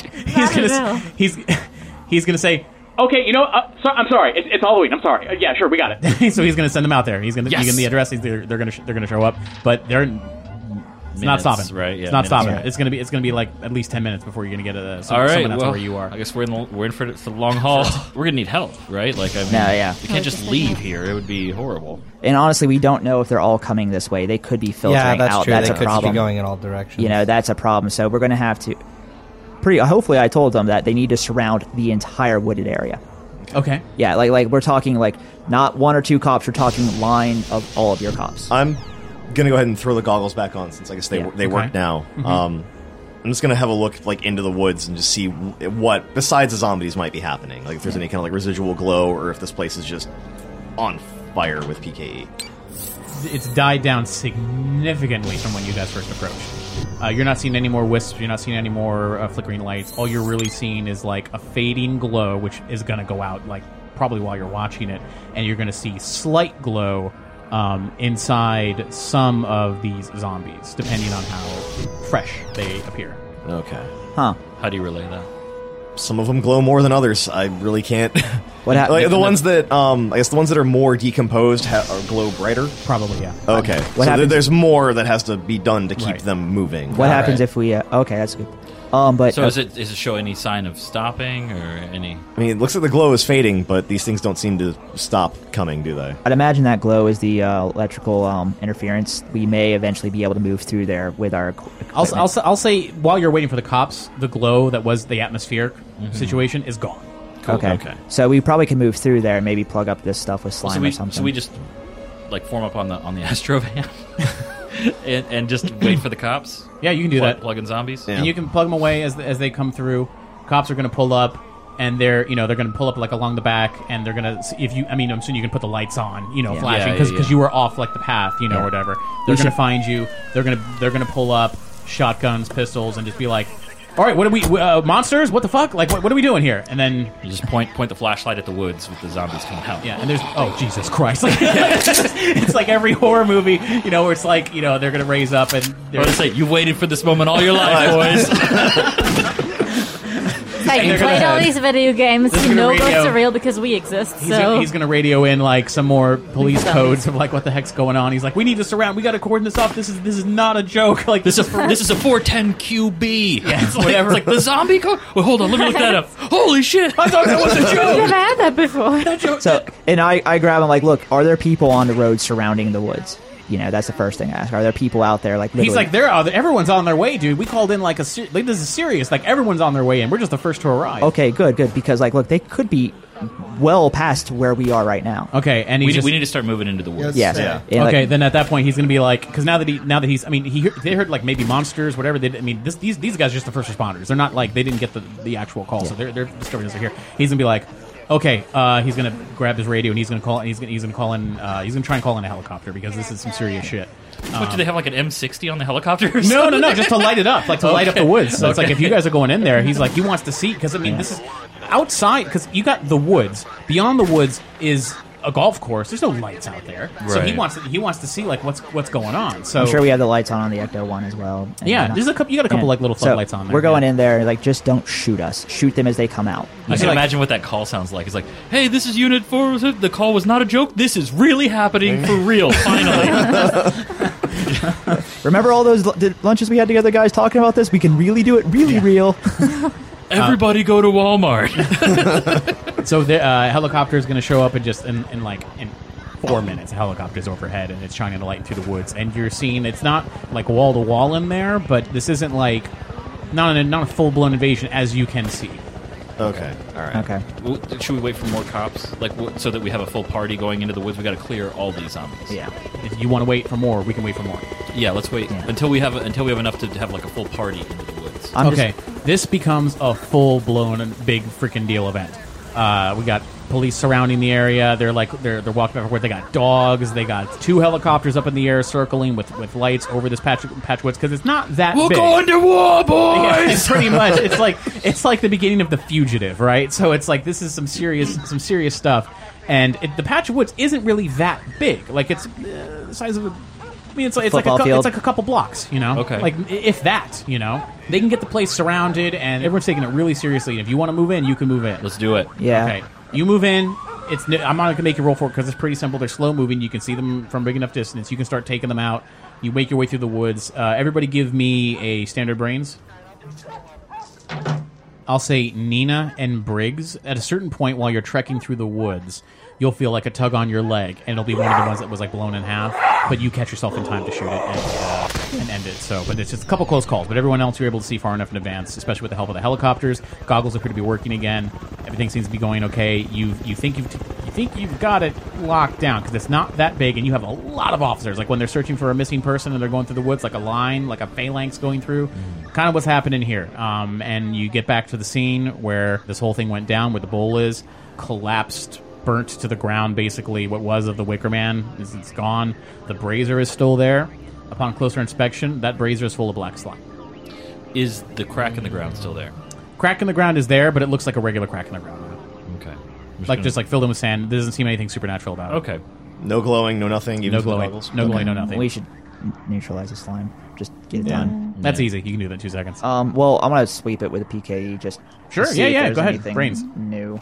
S7: He's gonna say...
S14: Okay, I'm sorry. It's Halloween. I'm sorry. Yeah, sure, we got it.
S7: So he's gonna send them out there. He's gonna
S5: Yes!
S7: give them the address. They're gonna show up, but they're... It's not stopping.
S5: Right? Yeah,
S7: it's not stopping.
S5: Yeah.
S7: It's gonna be like at least 10 minutes before you're gonna get
S5: All right,
S7: someone else
S5: well,
S7: where you are.
S5: I guess we're in for the long haul. We're gonna need help, right? Like, I mean,
S9: yeah.
S5: we can't just leave here. It would be horrible.
S9: And honestly, we don't know if they're all coming this way. They could be filtering
S8: Yeah, that's
S9: out.
S8: true.
S9: That's
S8: They
S9: a
S8: could
S9: problem.
S8: be going in all directions.
S9: That's a problem. So we're going to have to... Hopefully I told them that they need to surround the entire wooded area.
S7: Okay.
S9: Yeah, like we're talking like not one or two cops. We're talking line of all of your cops.
S6: I'm gonna go ahead and throw the goggles back on since I guess they work now.
S7: Mm-hmm.
S6: I'm just gonna have a look like into the woods and just see what besides the zombies might be happening. Like if there's any kind of like residual glow or if this place is just on fire with PKE.
S7: It's died down significantly from when you guys first approached. You're not seeing any more wisps. You're not seeing any more flickering lights. All you're really seeing is like a fading glow, which is going to go out like probably while you're watching it, and you're going to see slight glow inside some of these zombies, depending on how fresh they appear.
S6: Okay.
S9: Huh.
S5: How do you relay that?
S6: Some of them glow more than others. I really can't.
S9: What happened?
S6: Like, the ones that, I guess the ones that are more decomposed glow brighter.
S7: Probably, yeah.
S6: Okay.
S9: What
S6: so
S9: happens-
S6: there's more that has to be done to keep
S7: Right.
S6: them moving.
S9: What happens if we... okay, that's good. But
S5: So is it show any sign of stopping or any?
S6: I mean, it looks like the glow is fading, but these things don't seem to stop coming, do they?
S9: I'd imagine that glow is the electrical interference. We may eventually be able to move through there with our equipment.
S7: I'll say while you're waiting for the cops, the glow that was the atmospheric situation is gone.
S5: Cool.
S9: Okay. So we probably can move through there and maybe plug up this stuff with slime
S5: so
S9: or something.
S5: So we just like form up on the Astrovan and just wait for the cops.
S7: Yeah, you can do that.
S5: Plug in zombies.
S7: And you can plug them away as they come through. Cops are going to pull up, and they're going to pull up like along the back, and they're going to I'm assuming you can put the lights on, flashing because you were off like the path, or whatever. They're going to find you. They're going to pull up shotguns, pistols, and just be like, all right, what are we monsters? What the fuck? Like, what are we doing here? And then
S5: you just point the flashlight at the woods with the zombies coming out.
S7: Yeah, and there's Jesus Christ! Like, it's like every horror movie, where it's like they're gonna raise up and they're
S5: gonna say, "You waited for this moment all your life, boys."
S4: Like, you played all these video games, you know
S7: radio.
S4: ghosts are real because we exist,
S7: He's
S4: so...
S7: going to radio in, like, some more police codes of, like, what the heck's going on. He's like, we need to surround, we got to cordon this off, this is not a joke. Like,
S5: this is a 410 QB.
S7: Yeah,
S5: it's whatever. It's like, the zombie code? Wait, hold on, let me look that up. Holy shit!
S7: I thought that was a
S4: I've
S7: joke!
S4: never had that before.
S9: So, and I grab him like, look, are there people on the road surrounding the woods? That's the first thing I ask. Are there people out there? Like,
S7: he's like, everyone's on their way, dude. We called in like this is serious. Like, everyone's on their way in. We're just the first to arrive.
S9: Okay, good, because like, look, they could be well past where we are right now.
S7: Okay, and
S5: we need to start moving into the woods.
S9: Yes.
S6: Yeah.
S9: And,
S7: Okay, then at that point he's going to be like, because now that he's, I mean, they heard like maybe monsters, whatever. These guys are just the first responders. They're not like they didn't get the actual call, so they're discovering this here. He's going to be like, okay, he's going to grab his radio and he's going to call. He's going to call in. He's going to try and call in a helicopter because this is some serious shit.
S5: What, do they have like an M60 on the helicopter? Or
S7: No,
S5: something?
S7: just to light it up, like to light up the woods. So it's like if you guys are going in there, he's like he wants to see because this is outside because you got the woods. Beyond the woods is a golf course. There's no lights out there, so he wants to see like what's going on. So
S9: I'm sure we have the lights on the Ecto one as well. And
S7: yeah, there's a couple. You got a couple like little floodlights on there.
S9: We're going in there like just don't shoot us. Shoot them as they come out.
S5: I can imagine what that call sounds like. It's like, hey, this is Unit 4. The call was not a joke. This is really happening for real. Finally.
S9: Remember all those lunches we had together, guys, talking about this? We can really do it really real.
S5: Everybody go to Walmart.
S7: So the helicopter is going to show up in 4 minutes. A helicopter's overhead and it's shining a light through the woods, and you're seeing it's not like wall to wall in there, but this isn't like not a full blown invasion as you can see.
S6: Okay. All right.
S9: Okay.
S5: Well, should we wait for more cops, so that we have a full party going into the woods? We got to clear all these zombies.
S9: Yeah.
S7: If you want to wait for more, we can wait for more.
S5: Yeah, let's wait until we have enough to have like a full party into the woods.
S7: This becomes a full blown big freaking deal event. We got police surrounding the area. They're walking back and forth. They got dogs. They got 2 helicopters up in the air circling with lights over this patch of woods because it's not that
S5: We're
S7: big.
S5: going to war, boys.
S7: Yeah, it's pretty much. It's like the beginning of The Fugitive, right? So it's like this is some serious stuff, and the patch of woods isn't really that big. Like it's the size of it's like a couple blocks, you know.
S5: Okay.
S7: Like if that, you know, they can get the place surrounded, and everyone's taking it really seriously. And if you want to move in, you can move in.
S5: Let's do it.
S9: Yeah.
S7: Okay. You move in. I'm not going to make you roll for it because it's pretty simple. They're slow moving. You can see them from big enough distance. You can start taking them out. You make your way through the woods. Everybody give me a standard brains. I'll say Nina and Briggs. At a certain point while you're trekking through the woods, you'll feel like a tug on your leg, and it'll be one of the ones that was like blown in half. But you catch yourself in time to shoot it and end it. So, but it's just a couple close calls. But everyone else you're able to see far enough in advance, especially with the help of the helicopters. Goggles appear to be working again. Everything seems to be going okay. You think you've got it locked down because it's not that big, and you have a lot of officers. Like when they're searching for a missing person and they're going through the woods, like a line, like a phalanx going through. Kind of what's happening here. And you get back to the scene where this whole thing went down, where the bowl is collapsed. Burnt to the ground, basically. What was of the Wicker Man it's gone. The brazier is still there. Upon closer inspection, that brazier is full of black slime.
S5: Is the crack in the ground still there?
S7: Crack in the ground is there, but it looks like a regular crack in the ground.
S5: Okay.
S7: Just like filled in with sand. There doesn't seem anything supernatural about it.
S5: Okay.
S6: No glowing, no nothing. Even
S7: No
S6: for the
S7: glowing.
S6: goggles?
S7: No glowing, no nothing.
S9: We should neutralize the slime. Just get it done.
S7: That's easy. You can do that in 2 seconds.
S9: Well, I'm gonna sweep it with a PKE. Just
S7: Sure.
S9: to see if
S7: Yeah.
S9: there's
S7: Go ahead.
S9: anything
S7: Brains.
S9: new.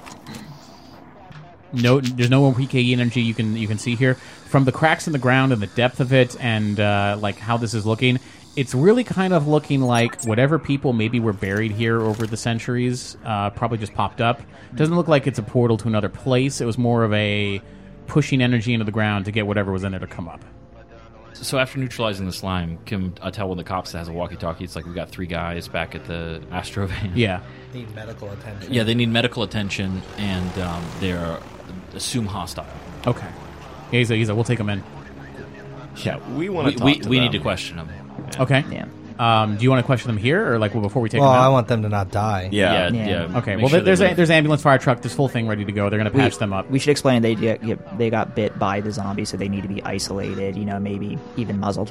S7: No, there's no more PKE energy you can see here from the cracks in the ground and the depth of it, and like how this is looking. It's really kind of looking like whatever people maybe were buried here over the centuries probably just popped up. It doesn't look like it's a portal to another place. It was more of a pushing energy into the ground to get whatever was in there to come up.
S5: So after neutralizing the slime, Kim, I tell one of the cops that has a walkie-talkie. It's like we got 3 guys back at the Astro van.
S7: Yeah.
S8: Need medical attention.
S5: Yeah, they need medical attention, and they're assume hostile.
S7: Okay. Yeah, he's like, we'll take them in.
S6: Yeah, we want to talk to
S5: we
S6: them.
S5: need to question them.
S7: Okay.
S9: Yeah.
S7: Do you want to question them here, or like before we take
S8: Well,
S7: them out?
S8: I want them to not die.
S6: Yeah.
S7: Okay.
S5: Make
S7: Well,
S5: sure
S7: there's
S5: they live.
S7: there's ambulance, fire truck, this full thing ready to go. They're going to patch them up.
S9: We should explain they got bit by the zombie, so they need to be isolated. You know, maybe even muzzled.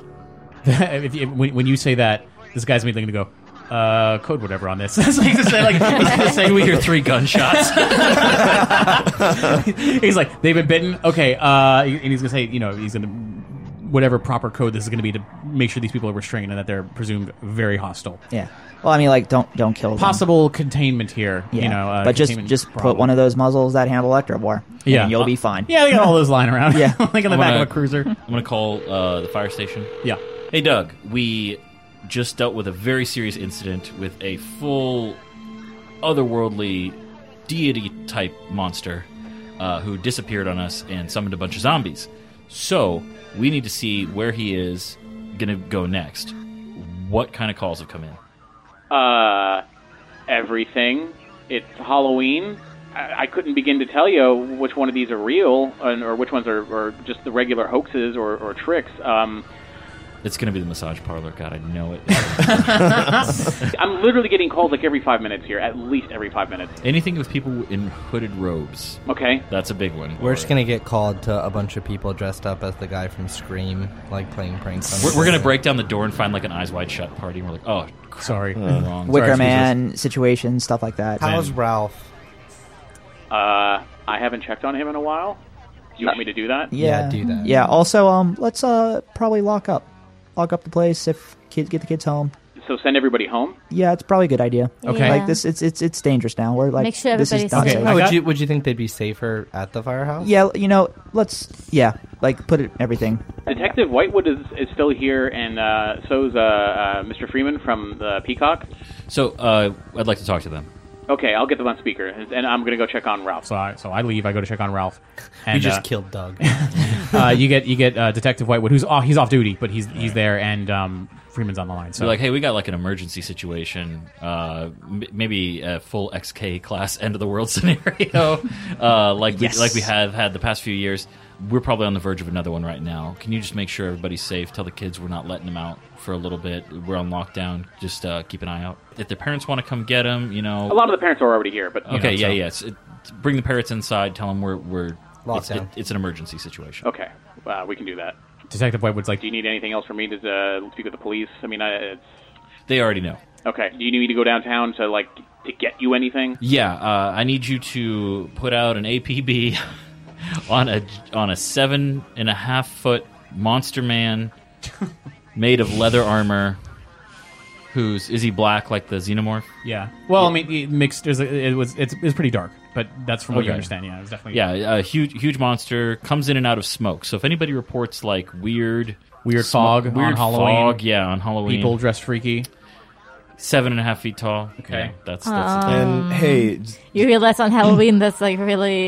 S7: When you say that, this guy's immediately going to go, code whatever on this. He's going to say,
S5: we hear 3 gunshots.
S7: He's like, they've been bitten. Okay. And he's going to say, he's going to whatever proper code this is going to be to make sure these people are restrained and that they're presumed very hostile.
S9: Yeah. Well, I mean, like, don't kill them.
S7: Possible containment here.
S9: Yeah. But just
S7: containment
S9: put
S7: problem.
S9: one of those muzzles that handle Electrobore.
S7: Yeah.
S9: And you'll be fine.
S7: Yeah, they got all those lying around.
S9: Yeah.
S7: Like in the back of a cruiser.
S5: I'm going to call the fire station.
S7: Yeah.
S5: Hey, Doug, we just dealt with a very serious incident with a full otherworldly deity-type monster who disappeared on us and summoned a bunch of zombies. So, we need to see where he is going to go next. What kind of calls have come in?
S14: Everything. It's Halloween. I couldn't begin to tell you which one of these are real, or which ones are just the regular hoaxes or tricks.
S5: It's going to be the massage parlor. God, I know it.
S14: I'm literally getting called like every 5 minutes here, at least every 5 minutes.
S5: Anything with people in hooded robes.
S14: Okay.
S5: That's a big one.
S8: We're just going to get called to a bunch of people dressed up as the guy from Scream, like playing pranks on
S5: We're going to break down the door and find like an Eyes Wide Shut party, and we're like, oh,
S7: sorry.
S5: Wrong.
S9: Wicker Man situation, stuff like that.
S8: How's Ralph?
S14: I haven't checked on him in a while. Do you want me to do that?
S9: Yeah,
S8: do that.
S9: Yeah. Also, let's probably lock up the place if get the kids home.
S14: So send everybody home?
S9: Yeah, it's probably a good idea.
S7: Okay.
S9: Like this, it's dangerous now. We're like,
S4: Make sure
S9: this is
S4: everybody's
S9: done.
S4: safe.
S8: Would you think they'd be safer at the firehouse?
S9: Yeah, let's put everything.
S14: Detective Whitewood is still here, and so's Mr. Freeman from the Peacock.
S5: So I'd like to talk to them.
S14: Okay, I'll get them on speaker, and I'm going to go check on Ralph.
S7: So I leave. I go to check on Ralph. And,
S8: You just killed Doug.
S7: you get Detective Whitewood, he's off duty, but he's there, and Freeman's on the line. So
S5: We're like, hey, we got like an emergency situation, maybe a full XK class end of the world scenario, like we have had the past few years. We're probably on the verge of another one right now. Can you just make sure everybody's safe? Tell the kids we're not letting them out for a little bit. We're on lockdown. Just keep an eye out. If their parents want to come get them,
S14: A lot of the parents are already here, but
S5: bring the parents inside. Tell them we're
S8: Lockdown.
S5: it's an emergency situation.
S14: Okay, we can do that.
S7: Detective Whitewood's like,
S14: do you need anything else from me to speak with the police? I mean,
S5: They already know.
S14: Okay. Do you need me to go downtown to get you anything?
S5: Yeah, I need you to put out an APB on a 7.5 foot monster man made of leather armor. Is he black like the xenomorph?
S7: yeah. Well, I mean, it mixed. It's pretty dark, but that's from what you understand. Yeah, it was definitely
S5: a huge monster comes in and out of smoke. So if anybody reports like weird
S7: fog on Halloween,
S5: on Halloween,
S7: people dressed freaky.
S5: 7.5 feet tall.
S7: Okay,
S5: yeah, that's
S6: And hey,
S4: You realize on Halloween that's like really,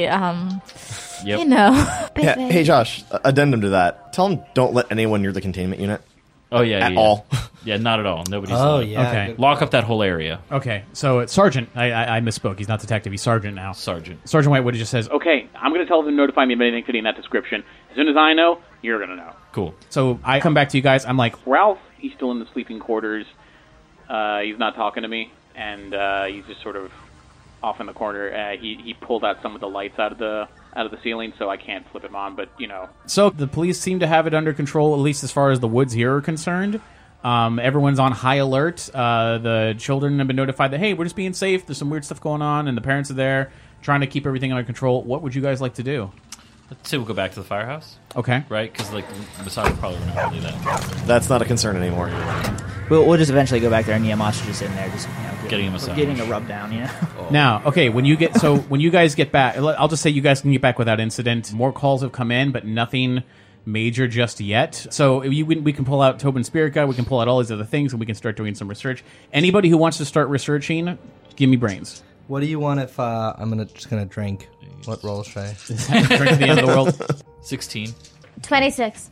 S5: Yep.
S6: Hey Josh, addendum to that. Tell them don't let anyone near the containment unit.
S5: Oh yeah,
S6: at all.
S5: Yeah, not at all. Nobody's.
S8: Oh, yeah.
S7: Okay.
S5: Lock up that whole area.
S7: Okay, so it's Sergeant. I misspoke. He's not detective. He's Sergeant now.
S5: Sergeant
S7: Whitewood just says,
S14: Okay, I'm going to tell them to notify me of anything fitting that description. As soon as I know, you're going to know.
S5: cool.
S7: So I come back to you guys. I'm like,
S14: Ralph, he's still in the sleeping quarters. He's not talking to me, and he's just sort of off in the corner. He pulled out some of the lights out of the ceiling, so I can't flip him on. But
S7: so the police seem to have it under control, at least as far as the woods here are concerned. Everyone's on high alert. The children have been notified that, hey, we're just being safe. There's some weird stuff going on, and the parents are there trying to keep everything under control. What would you guys like to do?
S5: Let's say we'll go back to the firehouse.
S7: Okay.
S5: Right? Because the massage probably wouldn't have to do that.
S6: That's not a concern anymore.
S9: We'll just eventually go back there, and Monster's just in there, just
S5: Getting a massage.
S9: getting a rub down.
S7: Now, okay, when you guys get back, I'll just say you guys can get back without incident. More calls have come in, but nothing major just yet. So we can pull out Tobin Spirit Guide, we can pull out all these other things, and we can start doing some research. Anybody who wants to start researching, give me brains.
S8: What do you want if I'm just gonna drink? What roll should I?
S7: Drink at the end of the world.
S5: 16.
S4: 26.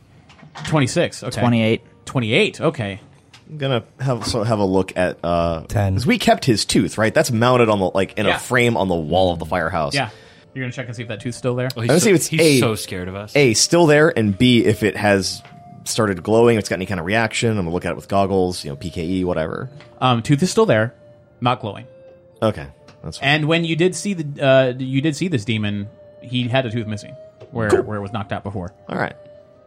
S7: 26. Okay.
S9: 28.
S7: 28. Okay.
S6: I'm gonna have a look at
S8: 10.
S6: Because we kept his tooth, right? That's mounted on in
S7: Yeah.
S6: a frame on the wall of the firehouse.
S7: Yeah. You're gonna check and see if that tooth's still there.
S5: Oh,
S6: I'm gonna see if it's
S5: he's so scared of us.
S6: A, still there, and B, if it has started glowing, if it's got any kind of reaction. I'm gonna look at it with goggles, PKE, whatever.
S7: Tooth is still there, not glowing.
S6: Okay, that's fine.
S7: And when you did see this demon, he had a tooth missing, where it was knocked out before.
S6: All right.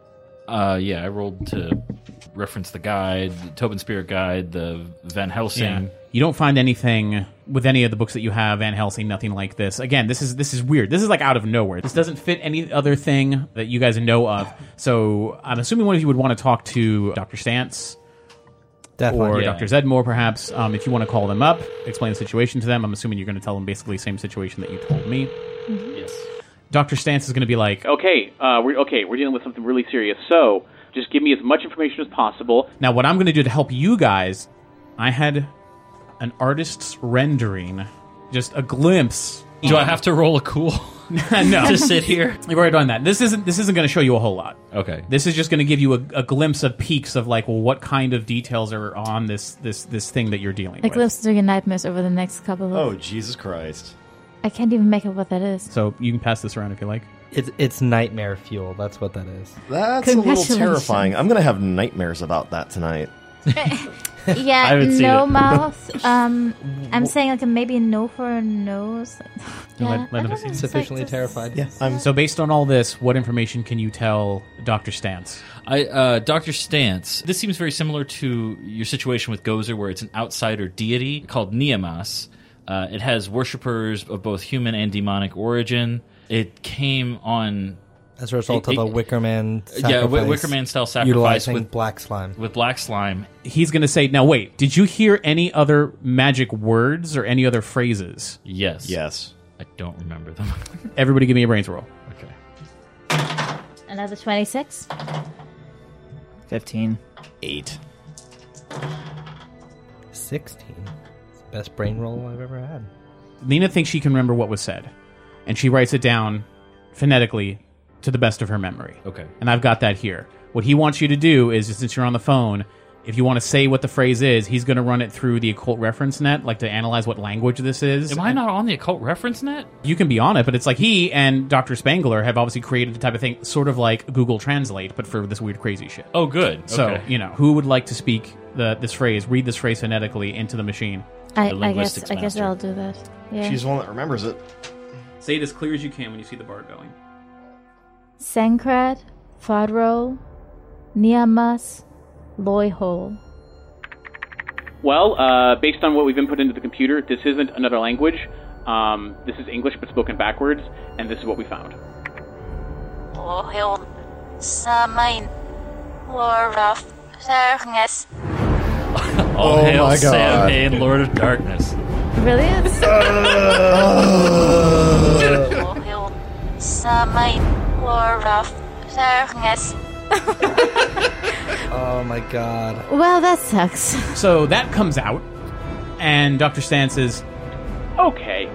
S5: Yeah, I rolled to reference the guide, the Tobin Spirit Guide, the Van Helsing.
S7: Yeah. You don't find anything with any of the books that you have, Van Helsing, nothing like this. Again, this is weird. This is like out of nowhere. This doesn't fit any other thing that you guys know of. So I'm assuming one of you would want to talk to Dr. Stantz.
S8: Definitely.
S7: Or
S5: Yeah.
S7: Dr. Zedmore, perhaps. If you want to call them up, explain the situation to them. I'm assuming you're going to tell them basically the same situation that you told me.
S5: Yes.
S7: Dr. Stantz is going to be like,
S14: Okay, we're dealing with something really serious. So just give me as much information as possible.
S7: now what I'm going to do to help you guys, I had an artist's rendering, just a glimpse.
S5: Do I have to roll a cool
S7: No.
S5: to sit here?
S7: You've already done that. This isn't going to show you a whole lot.
S5: Okay.
S7: This is just going to give you a glimpse of peaks of what kind of details are on this thing that you're dealing
S4: A
S7: with.
S4: glimpse through your nightmares over the next couple of...
S6: Oh, Jesus Christ.
S4: I can't even make out what that is.
S7: So you can pass this around if you like.
S8: It's nightmare fuel. That's what that is.
S6: That's a little terrifying. I'm going to have nightmares about that tonight.
S4: Yeah,
S7: haven't seen
S4: no
S7: it.
S4: mouth. I'm saying like maybe no for a nose.
S7: Let him see.
S8: Sufficiently terrified.
S6: Yeah.
S7: So based on all this, what information can you tell Dr. Stantz?
S5: Dr. Stantz, this seems very similar to your situation with Gozer, where it's an outsider deity called Niyamas. It has worshippers of both human and demonic origin. It came on...
S8: As a result of a Wickerman sacrifice.
S5: Yeah, Wickerman-style sacrifice
S8: utilizing
S5: with
S8: black slime.
S5: With black slime.
S7: He's going to say, now wait, did you hear any other magic words or any other phrases?
S5: Yes.
S6: Yes.
S5: I don't remember them.
S7: Everybody give me a brains roll.
S5: Okay.
S4: Another 26.
S9: 15.
S6: 8.
S8: 16. It's the best brain roll I've ever had.
S7: Lena thinks she can remember what was said, and she writes it down phonetically to the best of her memory.
S5: Okay.
S7: And I've got that here. What he wants you to do is, since you're on the phone, if you want to say what the phrase is, he's going to run it through the occult reference net, like to analyze what language this is.
S5: Am I not on the occult reference net?
S7: You can be on it, but it's like he and Dr. Spangler have obviously created the type of thing, sort of like Google Translate, but for this weird crazy shit.
S5: Oh, good.
S7: So,
S5: Okay.
S7: who would like to speak this phrase, read this phrase phonetically into the machine?
S4: I guess I'll do that. Yeah.
S6: She's the one that remembers it.
S7: Say it as clear as you can when you see the bard going.
S4: Sankrat, Fadro, Niyamas, Loyhol.
S14: Well, based on what we've input into the computer, this isn't another language. This is English, but spoken backwards, and this is what we found.
S15: Loyhol, Samain, Loraf, Darkness.
S5: All hail
S6: my God.
S5: Samhain, Lord of Darkness.
S4: Really? It's...
S15: Loyhol, Samain, Loraf, Darkness.
S8: Oh my god.
S4: Well, that sucks.
S7: So that comes out, and Dr. Stantz is...
S14: Okay.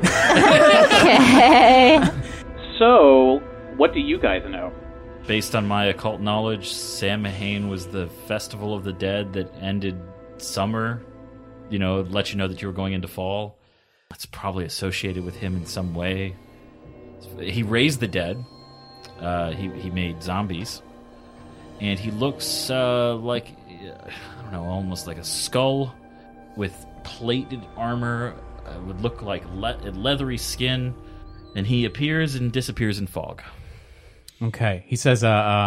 S4: Okay.
S14: So, what do you guys know?
S5: Based on my occult knowledge, Samhain was the festival of the dead that ended summer. You know, let you know that you were going into fall. It's probably associated with him in some way. He raised the dead. He made zombies. And he looks like, I don't know, almost like a skull with plated armor. Would look like leathery skin. And he appears and disappears in fog.
S7: Okay. He says,
S14: I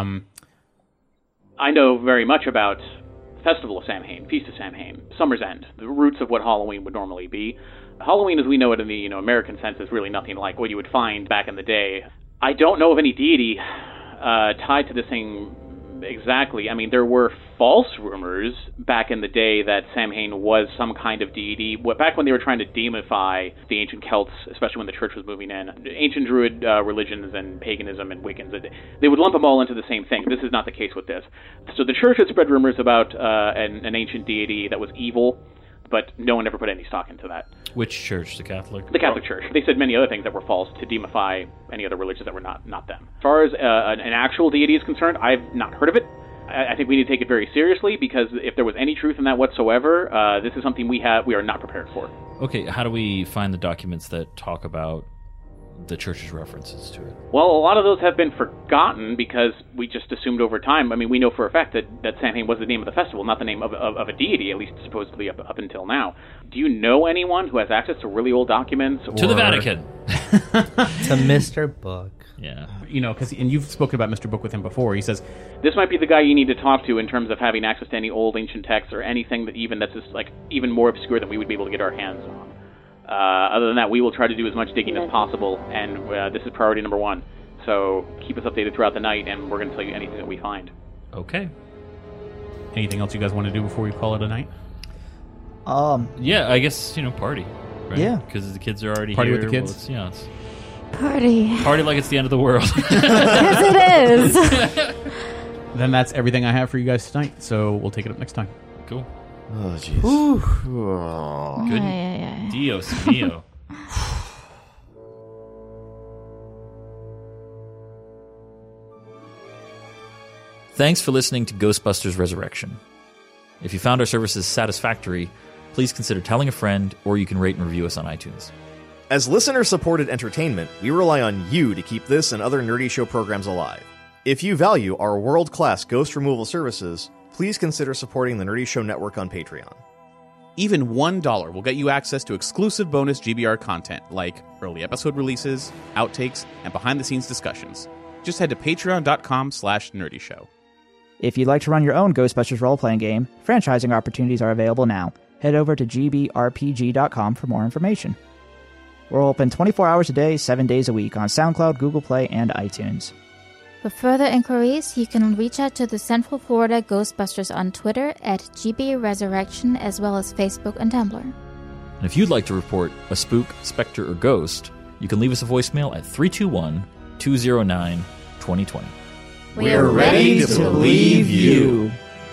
S14: know very much about Festival of Samhain, Feast of Samhain, Summer's End, the roots of what Halloween would normally be. Halloween, as we know it in the American sense, is really nothing like what you would find back in the day. I don't know of any deity tied to this thing exactly. I mean, there were false rumors back in the day that Samhain was some kind of deity. Back when they were trying to deify the ancient Celts, especially when the church was moving in, ancient Druid religions and paganism and Wiccans, they would lump them all into the same thing. This is not the case with this. So the church had spread rumors about an ancient deity that was evil, but no one ever put any stock into that.
S5: Which church? The Catholic?
S14: The Catholic Church. They said many other things that were false to demify any other religions that were not them. As far as an actual deity is concerned, I've not heard of it. I think we need to take it very seriously, because if there was any truth in that whatsoever, this is something we are not prepared for.
S5: Okay, how do we find the documents that talk about the church's references to it?
S14: Well, a lot of those have been forgotten because we just assumed over time. I mean, we know for a fact that Samhain was the name of the festival, not the name of a deity, at least supposedly up until now. Do you know anyone who has access to really old documents?
S5: To the Vatican.
S8: To Mr. Book.
S5: Yeah.
S7: You know, and you've spoken about Mr. Book with him before. He says,
S14: this might be the guy you need to talk to in terms of having access to any old ancient texts or anything that's just like even more obscure than we would be able to get our hands on. Other than that, we will try to do as much digging as possible, and this is priority number one. So keep us updated throughout the night, and we're going to tell you anything that we find.
S5: Okay.
S7: Anything else you guys want to do before we call it a night?
S5: Yeah, I guess, party. Right?
S9: Yeah.
S5: Because the kids are already
S7: Party
S5: here.
S7: with the kids?
S5: Well, it's
S4: Party
S5: like it's the end of the world.
S4: Yes, it is.
S7: Then that's everything I have for you guys tonight, so we'll take it up next time.
S5: Cool.
S6: Oh, jeez.
S5: Good.
S4: Yeah.
S5: Dios mío. Thanks for listening to Ghostbusters Resurrection. If you found our services satisfactory, please consider telling a friend, or you can rate and review us on iTunes.
S6: As listener-supported entertainment, we rely on you to keep this and other Nerdy Show programs alive. If you value our world-class ghost removal services, please consider supporting the Nerdy Show Network on Patreon.
S7: Even $1 will get you access to exclusive bonus GBR content like early episode releases, outtakes, and behind-the-scenes discussions. Just head to patreon.com/nerdyshow.
S9: If you'd like to run your own Ghostbusters role-playing game, franchising opportunities are available now. Head over to gbrpg.com for more information. We're open 24 hours a day, 7 days a week on SoundCloud, Google Play, and iTunes.
S4: For further inquiries, you can reach out to the Central Florida Ghostbusters on Twitter at GB Resurrection, as well as Facebook and Tumblr.
S5: And if you'd like to report a spook, specter, or ghost, you can leave us a voicemail at 321-209-2020.
S9: We're ready to believe you.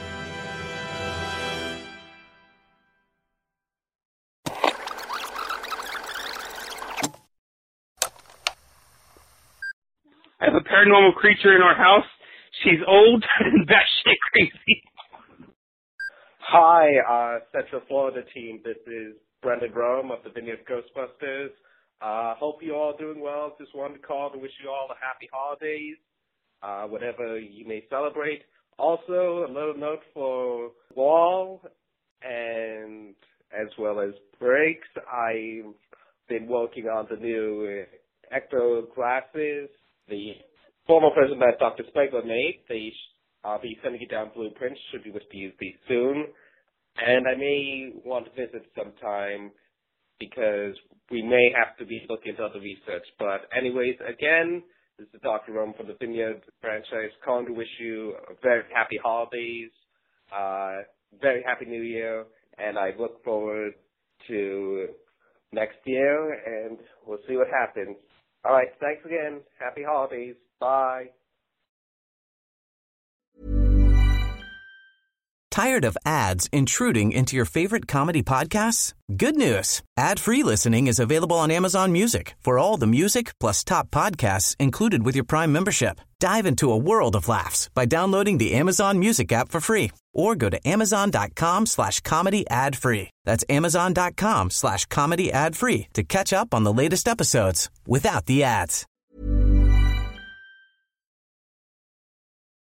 S16: I have a paranormal creature in our house. She's old and batshit crazy.
S17: Hi, Central Florida team. This is Brendan Rome of the Vineyard Ghostbusters. Hope you all doing well. Just wanted to call to wish you all a happy holidays, whatever you may celebrate. Also, a little note for Wall and as well as Breaks. I've been working on the new Ecto glasses. The former person that Dr. Spegler made, I'll be sending you down blueprints, should be with you soon. And I may want to visit sometime because we may have to be looking into other research. But anyways, again, this is Dr. Rome from the Vineyard franchise calling to wish you a very happy holidays, very happy New Year, and I look forward to next year, and we'll see what happens. All right, thanks again. Happy holidays. Bye.
S10: Tired of ads intruding into your favorite comedy podcasts? Good news. Ad-free listening is available on Amazon Music for all the music plus top podcasts included with your Prime membership. Dive into a world of laughs by downloading the Amazon Music app for free or go to amazon.com/comedy ad-free. That's amazon.com/comedy ad-free to catch up on the latest episodes without the ads.